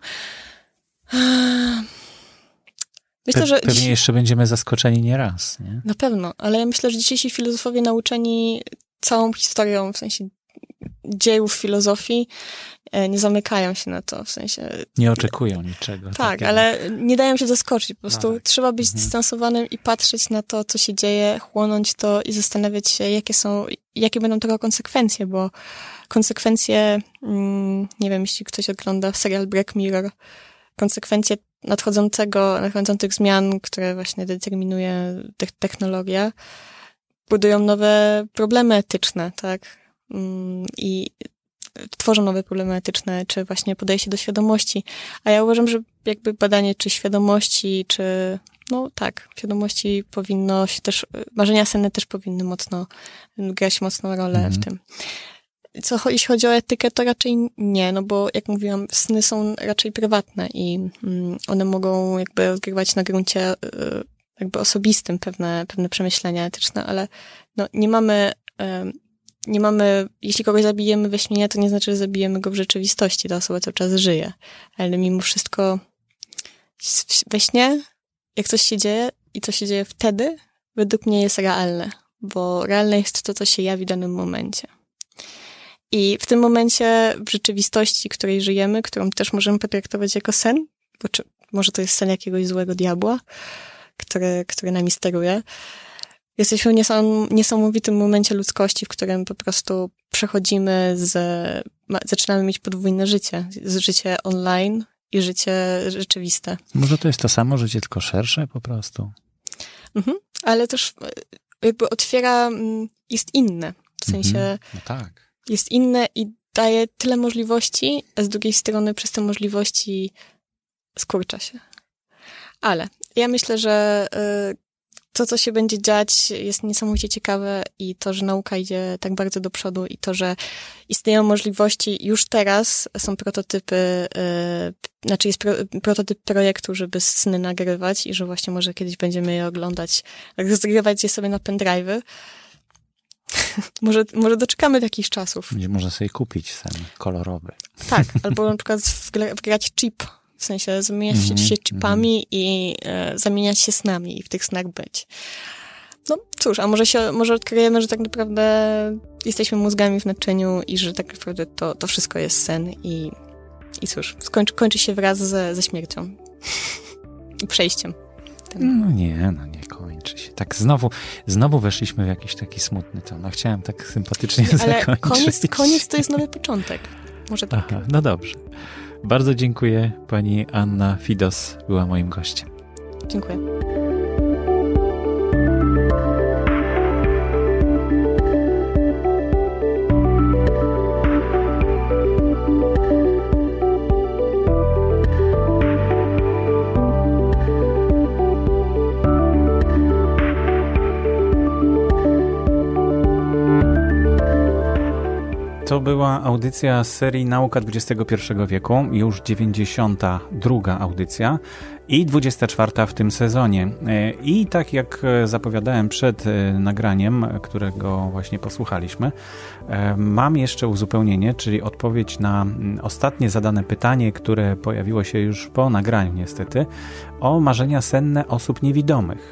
Myślę, Pe- że pewnie dziś... jeszcze będziemy zaskoczeni nieraz, nie? Na pewno, ale ja myślę, że dzisiejsi filozofowie nauczeni całą historią, w sensie dziejów filozofii, nie zamykają się na to, w sensie... Nie oczekują niczego. Tak, takiego. ale nie dają się zaskoczyć. Po prostu tak. trzeba być mhm. zdystansowanym i patrzeć na to, co się dzieje, chłonąć to i zastanawiać się, jakie są, jakie będą tego konsekwencje, bo konsekwencje, mm, nie wiem, jeśli ktoś ogląda serial Black Mirror, konsekwencje nadchodzącego, nadchodzących zmian, które właśnie determinuje te- technologia, budują nowe problemy etyczne, tak? Mm, I tworzą nowe problemy etyczne, czy właśnie podejście do świadomości. A ja uważam, że jakby badanie, czy świadomości, czy no tak, świadomości powinno się też, marzenia senne też powinny mocno grać mocną rolę mhm. w tym. Co, jeśli chodzi o etykę, to raczej nie, no bo jak mówiłam, sny są raczej prywatne i mm, one mogą jakby odgrywać na gruncie y, jakby osobistym pewne, pewne przemyślenia etyczne, ale no nie mamy y, nie mamy, jeśli kogoś zabijemy we śnie, to nie znaczy, że zabijemy go w rzeczywistości. Ta osoba cały czas żyje. Ale mimo wszystko we śnie, jak coś się dzieje i co się dzieje wtedy, według mnie jest realne. Bo realne jest to, co się jawi w danym momencie. I w tym momencie w rzeczywistości, w której żyjemy, którą też możemy potraktować jako sen, bo czy, może to jest sen jakiegoś złego diabła, który, który nami steruje, Jesteśmy w niesam, niesamowitym momencie ludzkości, w którym po prostu przechodzimy z, ma, zaczynamy mieć podwójne życie. Z życie online i życie rzeczywiste. Może to jest to samo życie, tylko szersze po prostu. Mhm, ale też jakby otwiera, jest inne. W sensie mhm. no tak. jest inne i daje tyle możliwości, a z drugiej strony przez te możliwości skurcza się. Ale ja myślę, że to, co się będzie dziać, jest niesamowicie ciekawe i to, że nauka idzie tak bardzo do przodu i to, że istnieją możliwości, już teraz są prototypy, yy, znaczy jest pro, prototyp projektu, żeby sny nagrywać i że właśnie może kiedyś będziemy je oglądać, rozgrywać je sobie na pendrive'y. może, może doczekamy takich czasów. Będzie można sobie kupić sen kolorowy. Tak, albo na przykład wgra, wgrać chip. W sensie zamieniać mm-hmm, się chipami mm-hmm. i e, zamieniać się snami i w tych snach być. No cóż, a może się, może odkryjemy, że tak naprawdę jesteśmy mózgami w naczyniu i że tak naprawdę to, to wszystko jest sen i, i cóż, skończy, kończy się wraz ze, ze śmiercią i przejściem. Tym. No nie, no nie kończy się. Tak znowu, znowu weszliśmy w jakiś taki smutny ton. No chciałem tak sympatycznie nie, ale zakończyć. Ale koniec, koniec to jest nowy początek. Może tak. Aha, no dobrze. Bardzo dziękuję. Pani Anna Fidos była moim gościem. Dziękuję. To była audycja z serii Nauka dwudziestego pierwszego wieku, już dziewięćdziesiąta druga audycja i dwudziesta czwarta w tym sezonie. I tak jak zapowiadałem przed nagraniem, którego właśnie posłuchaliśmy, mam jeszcze uzupełnienie, czyli odpowiedź na ostatnie zadane pytanie, które pojawiło się już po nagraniu niestety, o marzenia senne osób niewidomych.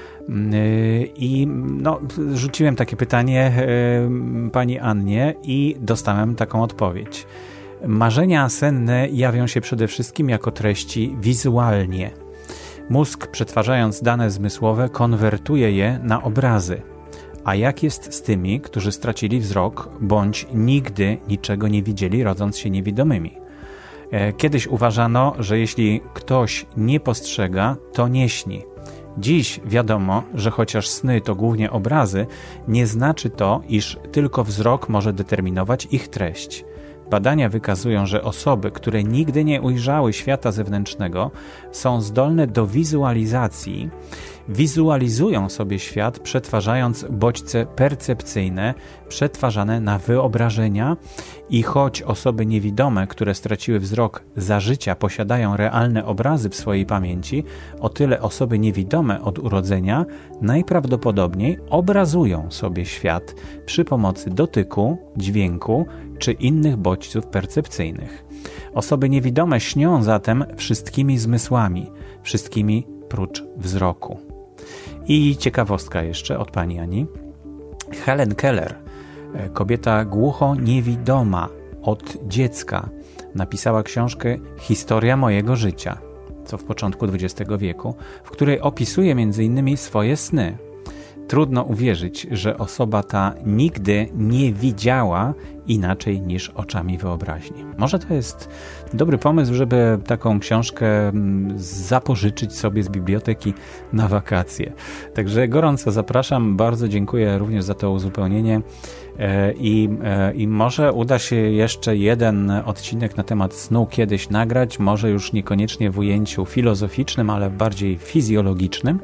I no, rzuciłem takie pytanie y, pani Annie i dostałem taką odpowiedź. Marzenia senne jawią się przede wszystkim jako treści wizualnie. Mózg, przetwarzając dane zmysłowe, konwertuje je na obrazy. A jak jest z tymi, którzy stracili wzrok, bądź nigdy niczego nie widzieli, rodząc się niewidomymi? Kiedyś uważano, że jeśli ktoś nie postrzega, to nie śni. Dziś wiadomo, że chociaż sny to głównie obrazy, nie znaczy to, iż tylko wzrok może determinować ich treść. Badania wykazują, że osoby, które nigdy nie ujrzały świata zewnętrznego, są zdolne do wizualizacji, wizualizują sobie świat, przetwarzając bodźce percepcyjne, przetwarzane na wyobrażenia i choć osoby niewidome, które straciły wzrok za życia, posiadają realne obrazy w swojej pamięci, o tyle osoby niewidome od urodzenia najprawdopodobniej obrazują sobie świat przy pomocy dotyku, dźwięku czy innych bodźców percepcyjnych. Osoby niewidome śnią zatem wszystkimi zmysłami, wszystkimi prócz wzroku. I ciekawostka jeszcze od pani Ani. Helen Keller, kobieta głucho-niewidoma od dziecka, napisała książkę Historia mojego życia, co w początku dwudziestego wieku, w której opisuje między innymi swoje sny. Trudno uwierzyć, że osoba ta nigdy nie widziała inaczej niż oczami wyobraźni. Może to jest dobry pomysł, żeby taką książkę zapożyczyć sobie z biblioteki na wakacje. Także gorąco zapraszam, bardzo dziękuję również za to uzupełnienie i, i może uda się jeszcze jeden odcinek na temat snu kiedyś nagrać, może już niekoniecznie w ujęciu filozoficznym, ale bardziej fizjologicznym.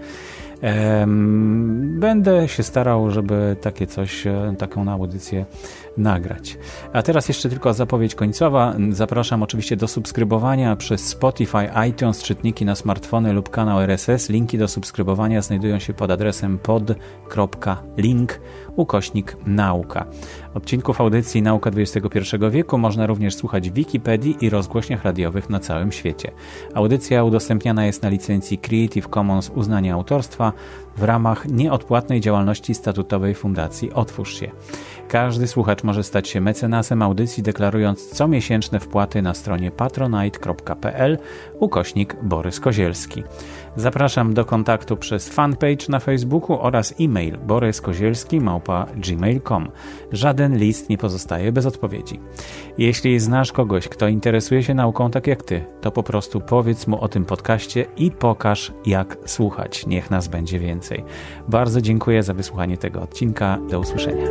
Będę się starał, żeby takie coś, taką audycję nagrać. A teraz jeszcze tylko zapowiedź końcowa. Zapraszam oczywiście do subskrybowania przez Spotify, iTunes, czytniki na smartfony lub kanał R S S. Linki do subskrybowania znajdują się pod adresem pod kropka link ukośnik nauka. Odcinków audycji Nauka dwudziestego pierwszego wieku można również słuchać w Wikipedii i rozgłośniach radiowych na całym świecie. Audycja udostępniana jest na licencji Creative Commons uznania autorstwa w ramach nieodpłatnej działalności statutowej Fundacji Otwórz się. Każdy słuchacz słuchacz może stać się mecenasem audycji, deklarując comiesięczne wpłaty na stronie patronite.pl ukośnik Borys Kozielski. Zapraszam do kontaktu przez fanpage na Facebooku oraz e-mail boryskozielski małpa gmail kropka com. Żaden list nie pozostaje bez odpowiedzi. Jeśli znasz kogoś, kto interesuje się nauką tak jak ty, to po prostu powiedz mu o tym podcaście i pokaż, jak słuchać. Niech nas będzie więcej. Bardzo dziękuję za wysłuchanie tego odcinka. Do usłyszenia.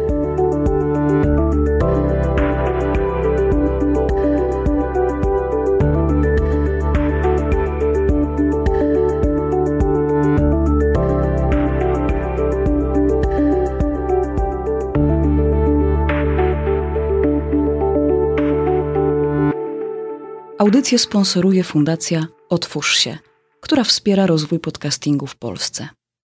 Audycję sponsoruje Fundacja Otwórz się, która wspiera rozwój podcastingu w Polsce.